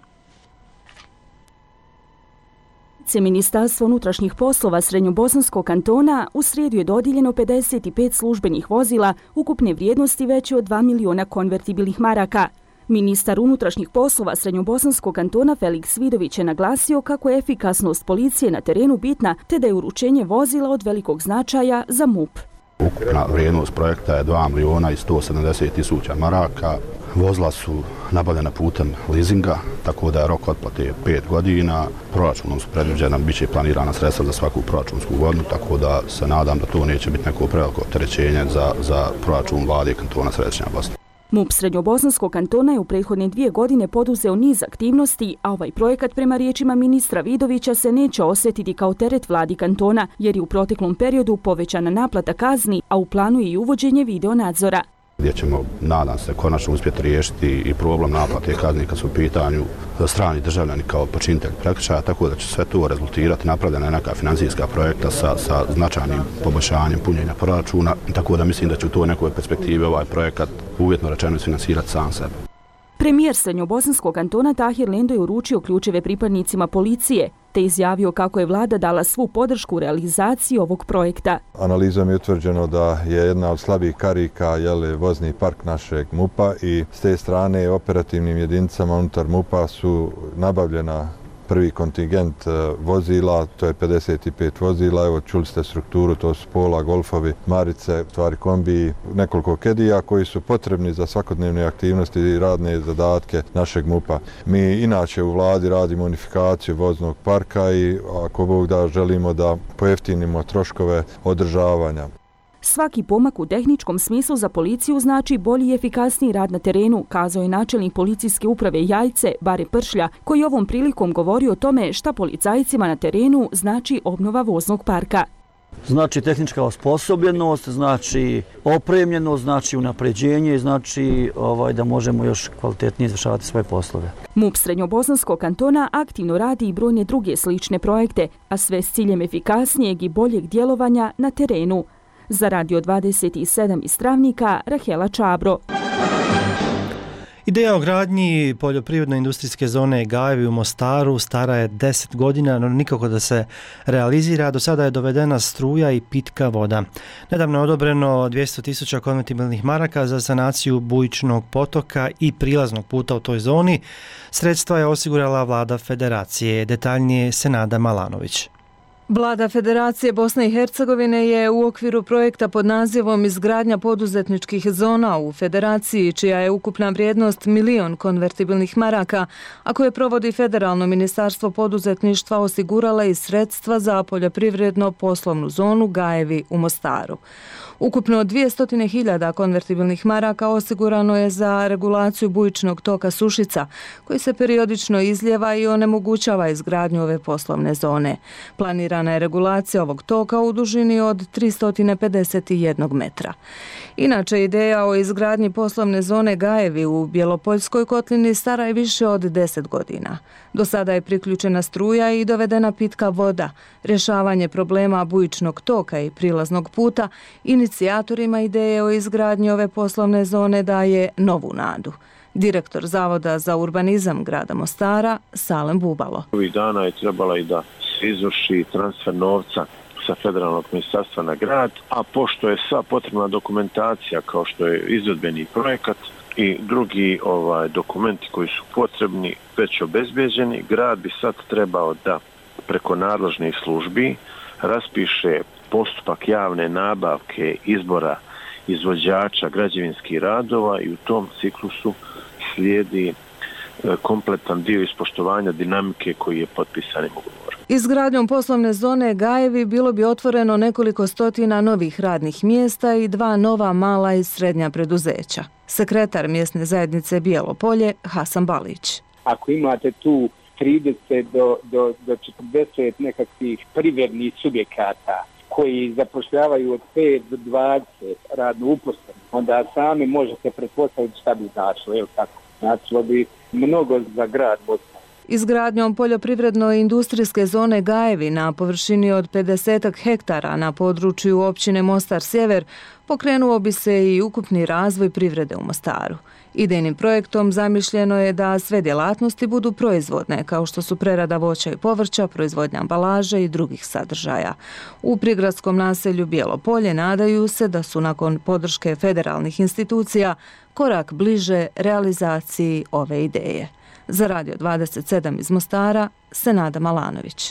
Speaker 11: Ministarstvo unutrašnjih poslova Srednjobosanskog kantona u srijedu je dodijeljeno pedeset pet službenih vozila ukupne vrijednosti veće od dva milijuna konvertibilnih maraka. Ministar unutrašnjih poslova Srednjobosanskog kantona Feliks Vidović je naglasio kako je efikasnost policije na terenu bitna te da je uručenje vozila od velikog značaja za MUP.
Speaker 12: Ukupna vrijednost projekta je dva milijuna i sto sedamdeset tisuća maraka. Vozila su nabavljena putem leasinga, tako da je rok otplate pet godina. Proračunom su predviđena, bit će planirana sredstva za svaku proračunsku godinu, tako da se nadam da to neće biti neko preveliko opterećenje za, za proračun vlade kantona Središnja Bosna.
Speaker 11: MUP Srednjobosanskog kantona je u prethodne dvije godine poduzeo niz aktivnosti, a ovaj projekat prema riječima ministra Vidovića se neće osjetiti kao teret vladi kantona, jer je u proteklom periodu povećana naplata kazni, a u planu je i uvođenje videonadzora.
Speaker 12: Gdje ćemo, nadam se, konačno uspjeti riješiti i problem naplate kazni kad su u pitanju strani državljani kao počinitelj prekršaja, tako da će sve to rezultirati. Napravljena je neka financijska projekta sa, sa značajnim poboljšanjem punjenja proračuna, tako da mislim da će u toj nekoj perspektivi ovaj projekat uvjetno rečeno isfinansirati sam sebe.
Speaker 11: Premijer Srednjobosanskog kantona Tahir Lendo je uručio ključeve pripadnicima policije, te izjavio kako je vlada dala svu podršku u realizaciji ovog projekta.
Speaker 13: Analizom je utvrđeno da je jedna od slabih karika jeli, vozni park našeg MUP-a i s te strane operativnim jedinicama unutar MUP-a su nabavljena prvi kontingent vozila, to je pedeset pet vozila, evo čuli ste strukturu, to su pola, golfovi, marice, tvari kombiji, nekoliko kedija koji su potrebni za svakodnevne aktivnosti i radne zadatke našeg MUP-a. Mi inače u vladi radimo unifikaciju voznog parka i ako Bog da želimo da pojeftinimo troškove održavanja.
Speaker 11: Svaki pomak u tehničkom smislu za policiju znači bolji i efikasniji rad na terenu, kazao je načelnik policijske uprave Jajce, Bare Pršlja, koji ovom prilikom govori o tome šta policajcima na terenu znači obnova voznog parka.
Speaker 14: Znači tehnička osposobljenost, znači opremljenost, znači unapređenje, znači ovaj, da možemo još kvalitetnije izvršavati svoje poslove.
Speaker 11: MUP Srednjobosanskog kantona aktivno radi i brojne druge slične projekte, a sve s ciljem efikasnijeg i boljeg djelovanja na terenu. Za Radio dvadeset sedam iz Travnika, Rahela Čabro.
Speaker 1: Ideja o gradnji poljoprivredno-industrijske zone Gajevi u Mostaru stara je deset godina, no nikako da se realizira. Do sada je dovedena struja i pitka voda. Nedavno je odobreno dvjesto tisuća konvertibilnih maraka za sanaciju bujičnog potoka i prilaznog puta u toj zoni. Sredstva je osigurala vlada federacije. Detaljnije Senada Malanović.
Speaker 16: Vlada Federacije Bosne i Hercegovine je u okviru projekta pod nazivom Izgradnja poduzetničkih zona u Federaciji, čija je ukupna vrijednost milion konvertibilnih maraka, a koje provodi Federalno ministarstvo poduzetništva, osigurala i sredstva za poljoprivredno poslovnu zonu Gajevi u Mostaru. Ukupno dvjesto hiljada konvertibilnih maraka osigurano je za regulaciju bujičnog toka Sušica, koji se periodično izljeva i onemogućava izgradnju ove poslovne zone. Planirana je regulacija ovog toka u dužini od tristo pedeset jedan metra. Inače, ideja o izgradnji poslovne zone Gajevi u Bjelopoljskoj kotlini stara je više od deset godina. Do sada je priključena struja i dovedena pitka voda. Rješavanje problema bujičnog toka i prilaznog puta inicijatorima ideje o izgradnji ove poslovne zone daje novu nadu. Direktor Zavoda za urbanizam grada Mostara, Salem Bubalo.
Speaker 17: Ovih dana je trebala i da se izvrši transfer novca sa federalnog ministarstva na grad, a pošto je sva potrebna dokumentacija kao što je izvedbeni projekat i drugi ovaj dokumenti koji su potrebni već obezbeđeni, grad bi sad trebao da preko nadležnih službi raspiše postupak javne nabavke izbora izvođača građevinskih radova i u tom ciklusu slijedi kompletan dio ispoštovanja dinamike koji je potpisanim ugovorom.
Speaker 16: Izgradnjom poslovne zone Gajevi bilo bi otvoreno nekoliko stotina novih radnih mjesta i dva nova mala i srednja preduzeća. Sekretar mjesne zajednice Bijelo Polje, Hasan Balić.
Speaker 18: Ako imate tu trideset do, do, do četrdeset nekakvih privrednih subjekata koji zapošljavaju od pet do dvadeset radno uposlenih, onda sami možete pretpostaviti šta bi značilo, je li tako? Značilo bi mnogo za grad Bosne.
Speaker 16: Izgradnjom poljoprivredno-industrijske zone Gajevi na površini od pedeset hektara na području općine Mostar Sjever pokrenuo bi se i ukupni razvoj privrede u Mostaru. Idejnim projektom zamišljeno je da sve djelatnosti budu proizvodne, kao što su prerada voća i povrća, proizvodnja ambalaže i drugih sadržaja. U prigradskom naselju Bijelo Polje nadaju se da su nakon podrške federalnih institucija korak bliže realizaciji ove ideje. Za Radio dvadeset sedam iz Mostara, Senada Malanović.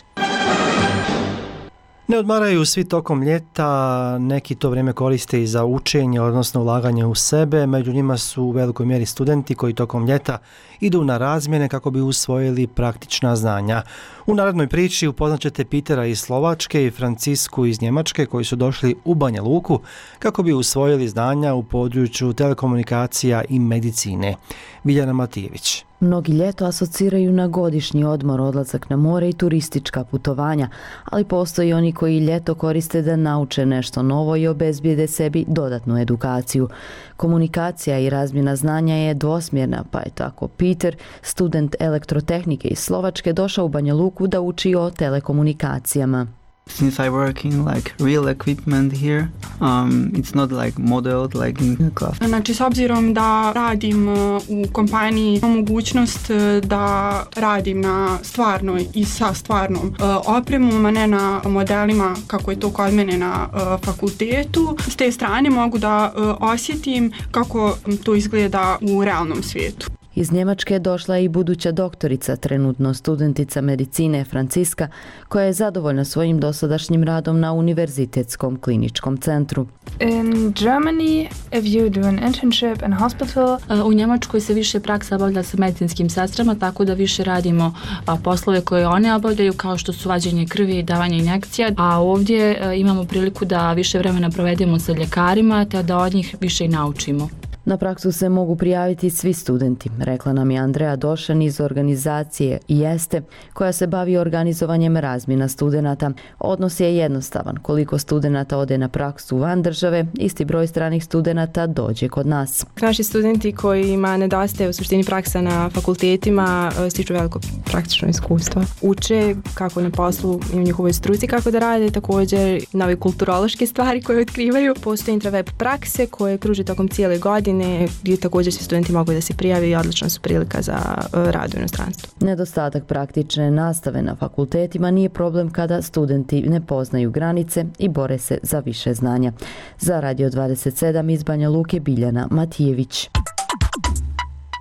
Speaker 1: Ne odmaraju svi tokom ljeta, neki to vrijeme koriste i za učenje, odnosno ulaganje u sebe. Među njima su u velikoj mjeri studenti koji tokom ljeta idu na razmjene kako bi usvojili praktična znanja. U narednoj priči upoznaćete Pitera iz Slovačke i Francisku iz Njemačke koji su došli u Banja Luku kako bi usvojili znanja u području telekomunikacija i medicine. Biljana Matijević.
Speaker 19: Mnogi ljeto asociraju na godišnji odmor, odlazak na more i turistička putovanja, ali postoji oni koji ljeto koriste da nauče nešto novo i obezbijede sebi dodatnu edukaciju. Komunikacija i razmjena znanja je dvosmjerna, pa je tako Peter, student elektrotehnike iz Slovačke, došao u Banja Luku da uči o telekomunikacijama.
Speaker 20: Since I work in like real equipment here, um, it's not like modeled like in class.
Speaker 26: Znači, s obzirom da radim u kompaniji, imam mogućnost da radim na stvarnoj i sa stvarnom uh, opremom, a ne na modelima kako je to kod mene na uh, fakultetu. S te strane mogu da uh, osjetim kako to izgleda u realnom svijetu.
Speaker 19: Iz Njemačke je došla i buduća doktorica, trenutno studentica medicine Franciska, koja je zadovoljna svojim dosadašnjim radom na Univerzitetskom kliničkom centru.
Speaker 27: In Germany, if you do an internship in hospital,
Speaker 9: u Njemačkoj se više praksa obavlja sa medicinskim sestrama, tako da više radimo poslove koje one obavljaju, kao što su vađenje krvi i davanje injekcija, a ovdje imamo priliku da više vremena provedemo sa ljekarima, te da od njih više i naučimo.
Speaker 19: Na praksu se mogu prijaviti svi studenti, rekla nam je Andreja Došan iz organizacije Jeste, koja se bavi organizovanjem razmjena studenata. Odnos je jednostavan. Koliko studenata ode na praksu van države, isti broj stranih studenata dođe kod nas.
Speaker 28: Naši studenti kojima nedostaje u suštini praksa na fakultetima stiču veliko praktično iskustvo. Uče kako na poslu i u njihovoj struci kako da rade, također nove kulturološke stvari koje otkrivaju. Postoje intraweb prakse koje kruže tokom cijele godine, gdje također svi studenti mogu da se prijave i odlična su prilika za rad u inostranstvu.
Speaker 19: Nedostatak praktične nastave na fakultetima nije problem kada studenti ne poznaju granice i bore se za više znanja. Za Radio dvadeset sedam iz Banja Luke, Biljana Matijević.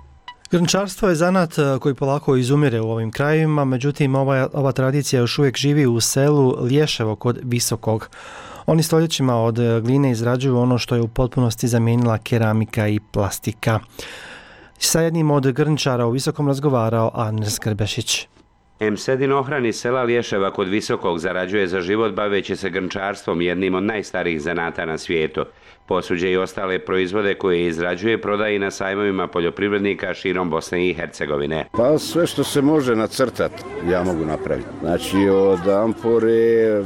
Speaker 1: Grnčarstvo je zanat koji polako izumire u ovim krajevima, međutim ova, ova tradicija još uvijek živi u selu Lješevo kod Visokog. Oni stoljećima od gline izrađuju ono što je u potpunosti zamijenila keramika i plastika. Sa jednim od grnčara u Visokom razgovarao Arnes Grbešić.
Speaker 2: Emsedin Ohran iz sela Lješeva kod Visokog zarađuje za život baveći se grnčarstvom, jednim od najstarijih zanata na svijetu. Posuđe i ostale proizvode koje izrađuje prodaje i na sajmovima poljoprivrednika širom Bosne i Hercegovine.
Speaker 4: Pa sve što se može nacrtati ja mogu napraviti. Znači od ampore,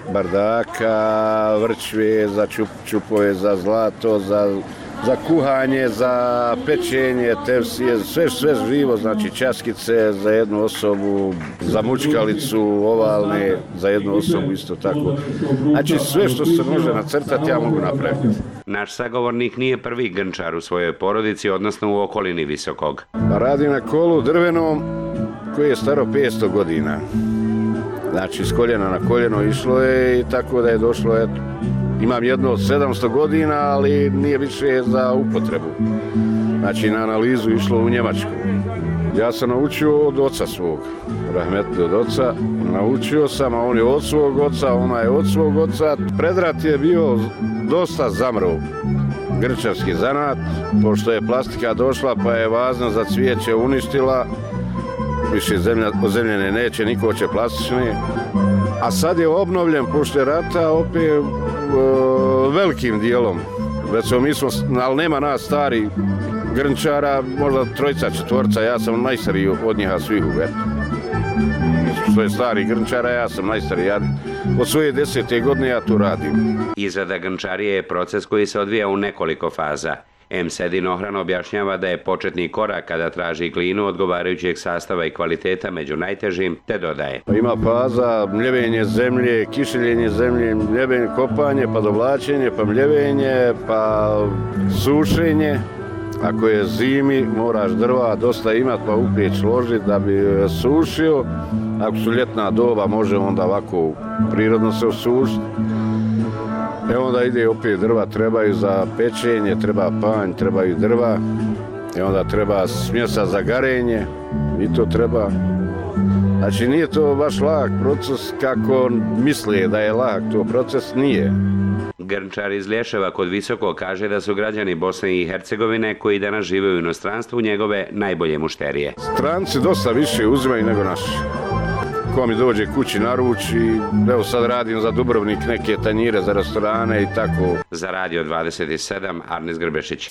Speaker 4: bardaka, vrčve, za čup, čupove, za zlato, za... za kuhanje, za pečenje, tepsije, sve, sve živo, znači časkice za jednu osobu, za mučkalicu, ovalne, za jednu osobu isto tako. Znači sve što se može nacrtati, ja mogu napraviti.
Speaker 2: Naš sagovornik nije prvi grnčar u svojoj porodici, odnosno u okolini Visokog.
Speaker 4: Radi na kolu drvenom koji je staro petsto godina. Znači s koljena na koljeno išlo je i tako da je došlo, eto, imam jedno od sedamsto godina, ali nije više za upotrebu. Znači, na analizu išlo u Njemačku. Ja sam naučio od oca svog, rahmetli od oca. Naučio sam, a on je od svog oca, ona je od svog oca. Predrat je bio dosta zamro, grčarski zanat, pošto je plastika došla, pa je vazna za cvijeće uništila. Više zemlja, ozemljene neće, niko će plastične. A sad je obnovljen, pošto je rata, opet velikim dijelom. Recimo, mi smo, ali nema nas stari grnčara, možda trojica, četvorca, ja sam najstariji od njiha svih u vetu. Što je stari grnčara, ja sam najstariji. Ja, od svoje desete godine ja tu radim.
Speaker 2: Izrada grnčarije je proces koji se odvija u nekoliko faza. Emsedin Ohran objašnjava da je početni korak kada traži glinu odgovarajućeg sastava i kvaliteta među najtežim, te dodaje.
Speaker 4: Ima faza mljevenje zemlje, kišeljenje zemlje, mljevenje, kopanje, pa dovlačenje, pa mljevenje, pa sušenje. Ako je zimi, moraš drva dosta imati pa upeć ložiti da bi sušio. Ako su ljetna doba, može onda ovako prirodno se osušiti. E onda ide opet drva, trebaju za pečenje, treba panj, trebaju drva. I onda treba smjesa za garenje i to treba. Znači nije to baš lak proces kako misle da je lak, to proces nije.
Speaker 2: Grnčar iz Lješeva kod Visoko kaže da su građani Bosne i Hercegovine koji danas žive u inostranstvu njegove najbolje mušterije.
Speaker 4: Stranci dosta više uzimaju nego naši. Ko mi dođe kući naruči, evo sad radim za Dubrovnik neke tanjire za restorane i tako.
Speaker 2: Za Radio dvadeset sedam, Arnes Grbešić.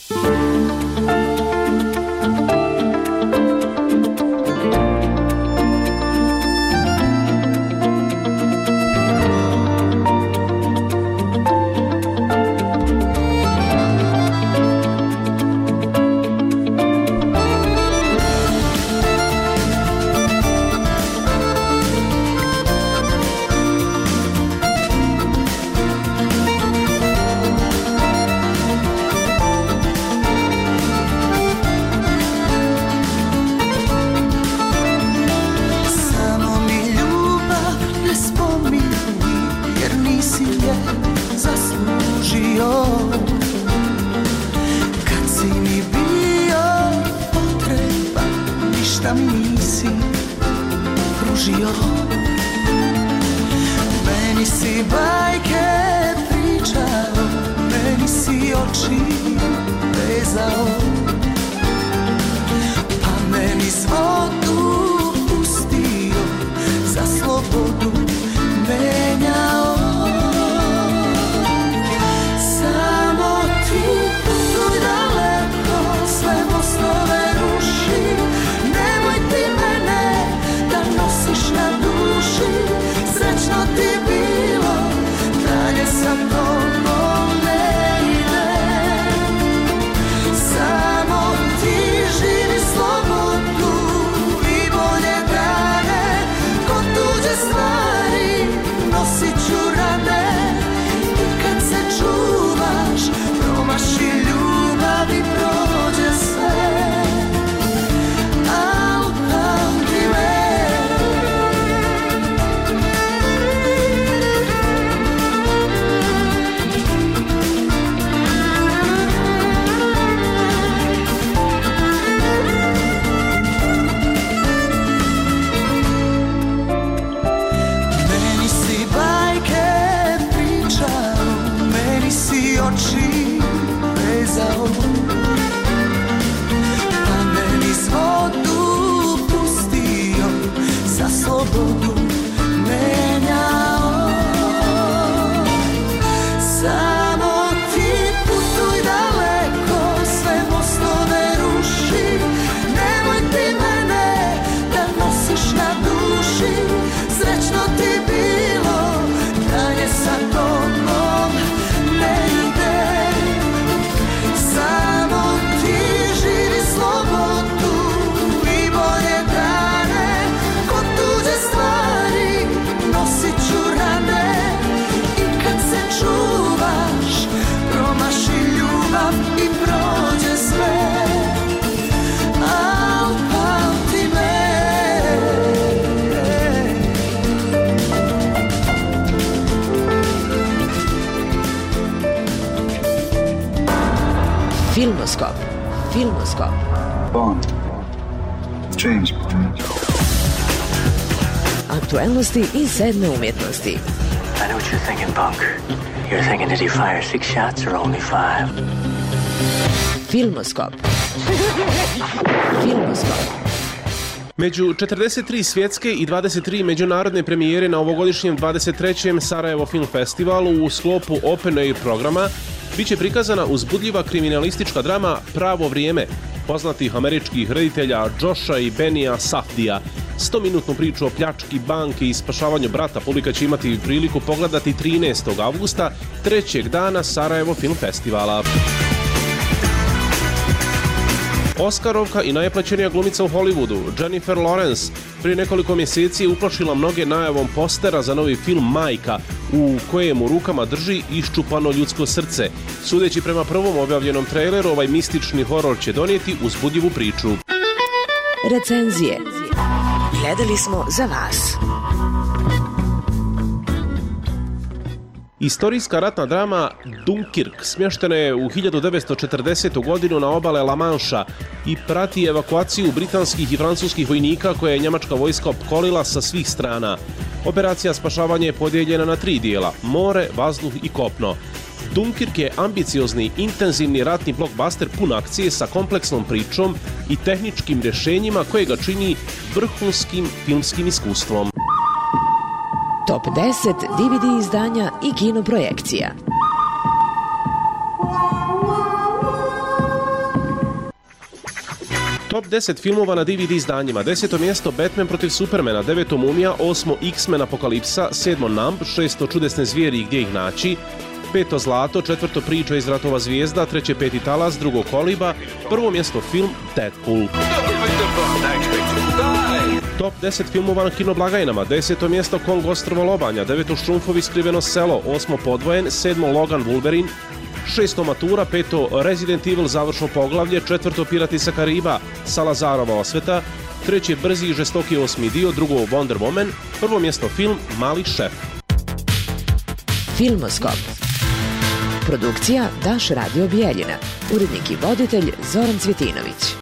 Speaker 8: oči vezao, a meni svodu pustio, za slobodu menjao. Samo ti putuj daleko, sve mostove ruši, nemoj ti mene da nosiš na duši. Srećno ti bilo, dalje sa tobom ne ide. Samo ti živi slobodu i bolje dane, kod tuđe stvari nosit ću rane. I kad se čuvaš, promaši ljubav i prođe sve, al pamti me.
Speaker 23: Filmoskop. Filmoskop.
Speaker 6: Bond. James Bond.
Speaker 23: Aktuelnosti i sedme umjetnosti.
Speaker 7: I know what you're thinking, punk. You're thinking, did he fire six shots or only five?
Speaker 23: Filmoskop. Filmoskop.
Speaker 10: Među četrdeset tri svjetske i dvadeset tri međunarodne premijere na ovogodišnjem dvadeset trećem Sarajevo Film Festivalu u sklopu Open Air programa biće prikazana uzbudljiva kriminalistička drama Pravo vrijeme poznatih američkih reditelja Josha i Benija Safdija. sto-minutnu priču o pljački banke i spašavanju brata publika će imati priliku pogledati trinaestog avgusta, trećeg dana Sarajevo Film Festivala. Oskarovka i najplaćenija glumica u Hollywoodu, Jennifer Lawrence, prije nekoliko mjeseci je uplašila mnoge najavom postera za novi film Majka, u kojem u rukama drži iščupano ljudsko srce. Sudeći prema prvom objavljenom traileru, ovaj mistični horor će donijeti uzbudljivu priču.
Speaker 23: Recenzije. Gledali smo za vas.
Speaker 10: Istorijska ratna drama Dunkirk smještena je u hiljadu devetsto četrdesetu godinu na obale La Manša i prati evakuaciju britanskih i francuskih vojnika koje je njemačka vojska opkolila sa svih strana. Operacija spašavanja je podijeljena na tri dijela: more, vazduh i kopno. Dunkirk je ambiciozni, intenzivni ratni blockbuster pun akcije sa kompleksnom pričom i tehničkim rješenjima koje ga čini vrhunskim filmskim iskustvom.
Speaker 23: Top deset D V D izdanja i kinoprojekcija.
Speaker 10: Top deset filmova na D V D izdanjima. Deseto mjesto Batman protiv Supermana, deveto Mumija, osmo X-Men Apokalipsa, sedmo Numb, šesto Čudesne zvijeri i gdje ih naći, peto Zlato, četvrto Priča iz ratova zvijezda, treće Peti talas, drugo Koliba, prvo mjesto film Deadpool. Top deset filmova na kinoblagajnama. Deseto mjesto Kong ostrvo lobanja, deveto Štrumfovi skriveno selo, osmo Podvojen, sedmo Logan Wolverine, šesto Matura, peto Resident Evil završno poglavlje, četvrto Pirati sa Kariba, Salazarova osveta, treće Brzi i žestoki osmi dio, drugo Wonder Woman, prvo mjesto film Mali šef.
Speaker 23: Filmoskop. Produkcija Daš Radio Bijeljina. Urednik i voditelj Zoran Cvjetinović.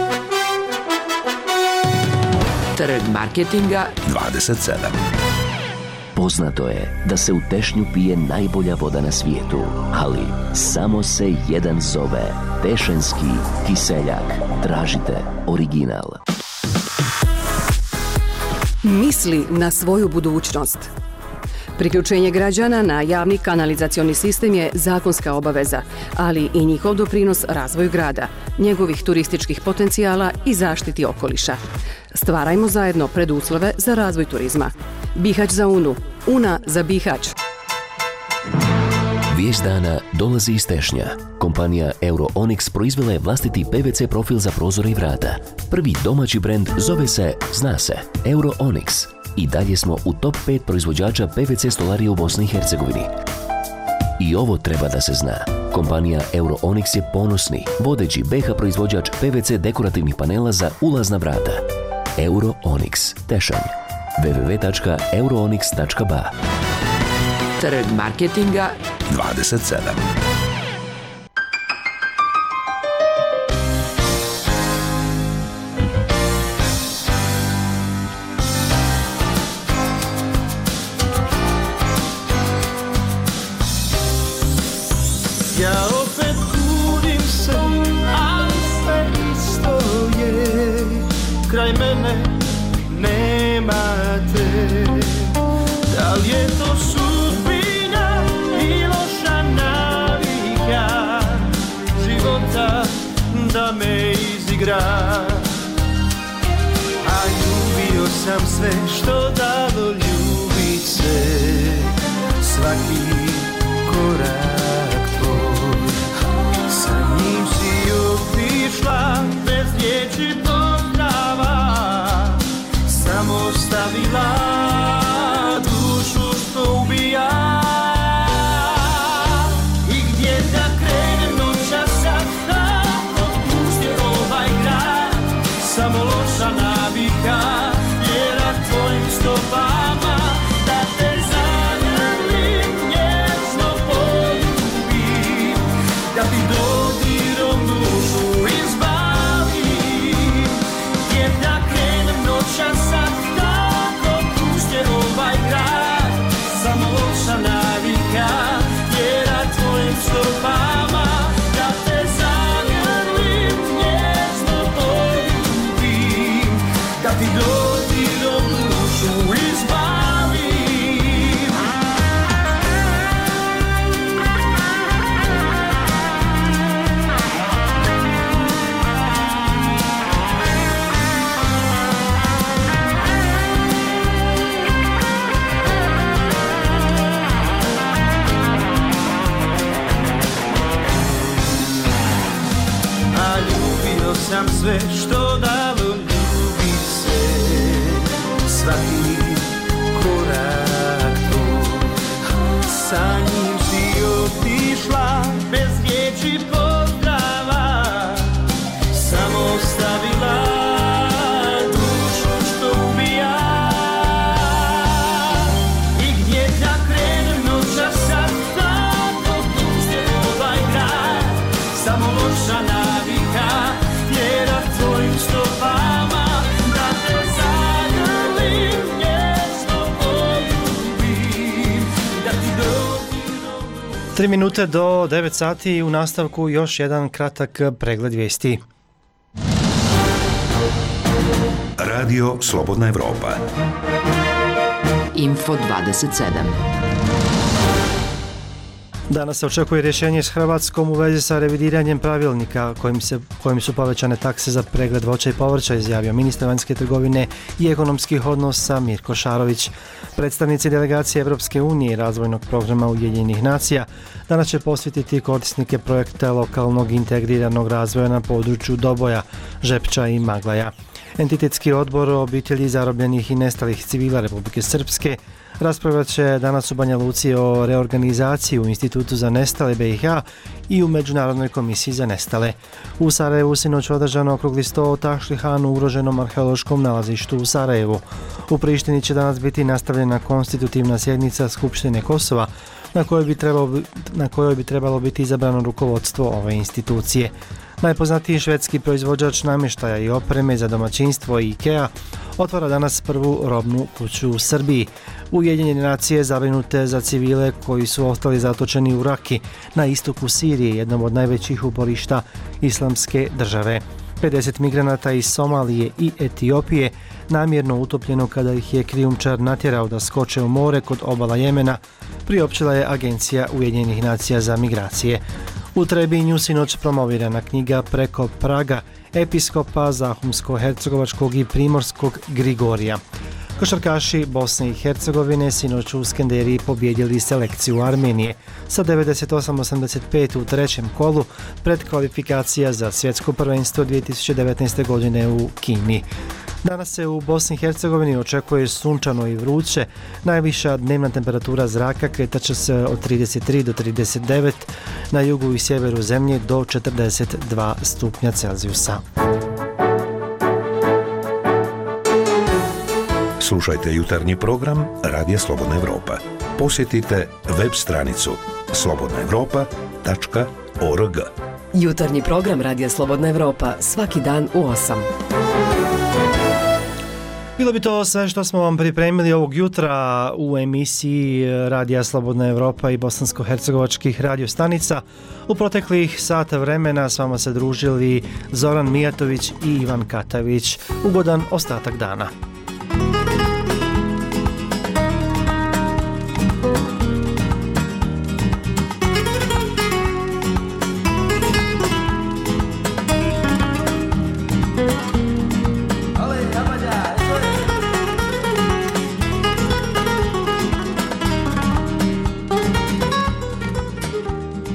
Speaker 23: Trg marketinga
Speaker 5: dvadeset sedam.
Speaker 15: Poznato je da se u Tešnju pije najbolja voda na svijetu, ali samo se jedan zove Tešenski kiseljak. Tražite original.
Speaker 21: Misli na svoju budućnost. Priključenje građana na javni kanalizacioni sistem je zakonska obaveza, ali i njihov doprinos razvoju grada, njegovih turističkih potencijala i zaštiti okoliša. Stvarajmo zajedno preduslove za razvoj turizma. Bihać za Unu, Una za Bihać.
Speaker 15: Vijest dana dolazi iz Tešnja. Kompanija Euroonyx proizvela je vlastiti P V C profil za prozore i vrata. Prvi domaći brend zove se, zna se, Euroonyx. I dalje smo u top pet proizvođača P V C stolarije u Bosni i Hercegovini. I ovo treba da se zna. Kompanija Euroonyx je ponosni, vodeći B iH proizvođač P V C dekorativnih panela za ulazna vrata. Euroonyx, Tešanj. w w w tačka euroonyx tačka b a.
Speaker 23: Trg marketinga
Speaker 5: dvadeset sedam.
Speaker 3: Ja opet budim se, ali sve isto je. Kraj mene nema te. Da li je to sudbina i loša navika života da me izigra? A ljubio sam sve što dalo ljubit se. Svaki korak tvoj, sa njim si otišla bez riječi pozdrava. Samo ostavila dušu što ubija. I gdje da krenem noća sad, kako pusti ovaj grad. Samo loša navika tjera tvojim stopama da te zagrlim, nježno poljubim, da ti dodirom dušu izbavim. Gdje da krenem noća sad, kako pusti ovaj grad. Samo loša navika tjera tvojim stopama da te zagrlim, nježno poljubim, da ti dodirom dušu izbavim. A ljubio sam sve što dalo ljubit se. Svaki korak tvoj, sa njim si otišla bez riječi pozdrava. Samo ostavila dušu što ubija. I gdje da krenem noća sad, tako pusti ovaj grad. Samo loša navika tjera tvojim stopama da te zagrlim, nježno poljubim, da ti dodirom.
Speaker 1: Tri minute do devet sati, u nastavku još jedan kratak pregled vijesti.
Speaker 5: Radio Slobodna Evropa.
Speaker 23: Info dvadeset sedam.
Speaker 1: Danas se očekuje rješenje s Hrvatskom u vezi sa revidiranjem pravilnika kojim, se, kojim su povećane takse za pregled voća i povrća, izjavio ministar vanjske trgovine i ekonomskih odnosa Mirko Šarović. Predstavnici delegacije Evropske unije i razvojnog programa Ujedinjenih nacija danas će posjetiti korisnike projekta lokalnog integriranog razvoja na području Doboja, Žepča i Maglaja. Entitetski odbor obitelji zarobljenih i nestalih civila Republike Srpske raspravljat će danas u Banja Luci o reorganizaciji u Institutu za nestale B i H i u Međunarodnoj komisiji za nestale. U Sarajevu sinoć održano okrugli sto o Tašli Hanu, ugroženom arheološkom nalazištu u Sarajevu. U Prištini će danas biti nastavljena konstitutivna sjednica Skupštine Kosova na kojoj bi trebalo, na kojoj bi trebalo biti izabrano rukovodstvo ove institucije. Najpoznatiji švedski proizvođač namještaja i opreme za domaćinstvo IKEA otvara danas prvu robnu kuću u Srbiji. Ujedinjene nacije zabrinute za civile koji su ostali zatočeni u Raki na istoku Sirije, jednom od najvećih uporišta islamske države. pedeset migranata iz Somalije i Etiopije namjerno utopljeno kada ih je krijumčar natjerao da skoče u more kod obala Jemena, priopćila je Agencija Ujedinjenih nacija za migracije. U Trebinju sinoć promovirana knjiga Preko praga episkopa Zahumsko-hercegovačkog i primorskog Grigorija. Košarkaši Bosne i Hercegovine sinoć u Skenderiji pobjedili selekciju Armenije sa devedeset osam osamdeset pet u trećem kolu predkvalifikacija za svjetsko prvenstvo dvije tisuće devetnaeste. godine u Kini. Danas se u Bosni i Hercegovini očekuje sunčano i vruće. Najviša dnevna temperatura zraka kretat će se od trideset tri do trideset devet, na jugu i sjeveru zemlje do četrdeset dva stupnja Celzijusa.
Speaker 5: Slušajte jutarnji program Radija Slobodna Evropa. Posjetite web stranicu slobodna evropa tačka org.
Speaker 23: Jutarnji program Radija Slobodna Evropa svaki dan u osam.
Speaker 1: Bilo bi to sve što smo vam pripremili ovog jutra u emisiji Radija Slobodna Evropa i bosansko-hercegovačkih radiostanica. U proteklih sata vremena s vama se družili Zoran Mijatović i Ivan Katavić. Ugodan ostatak dana.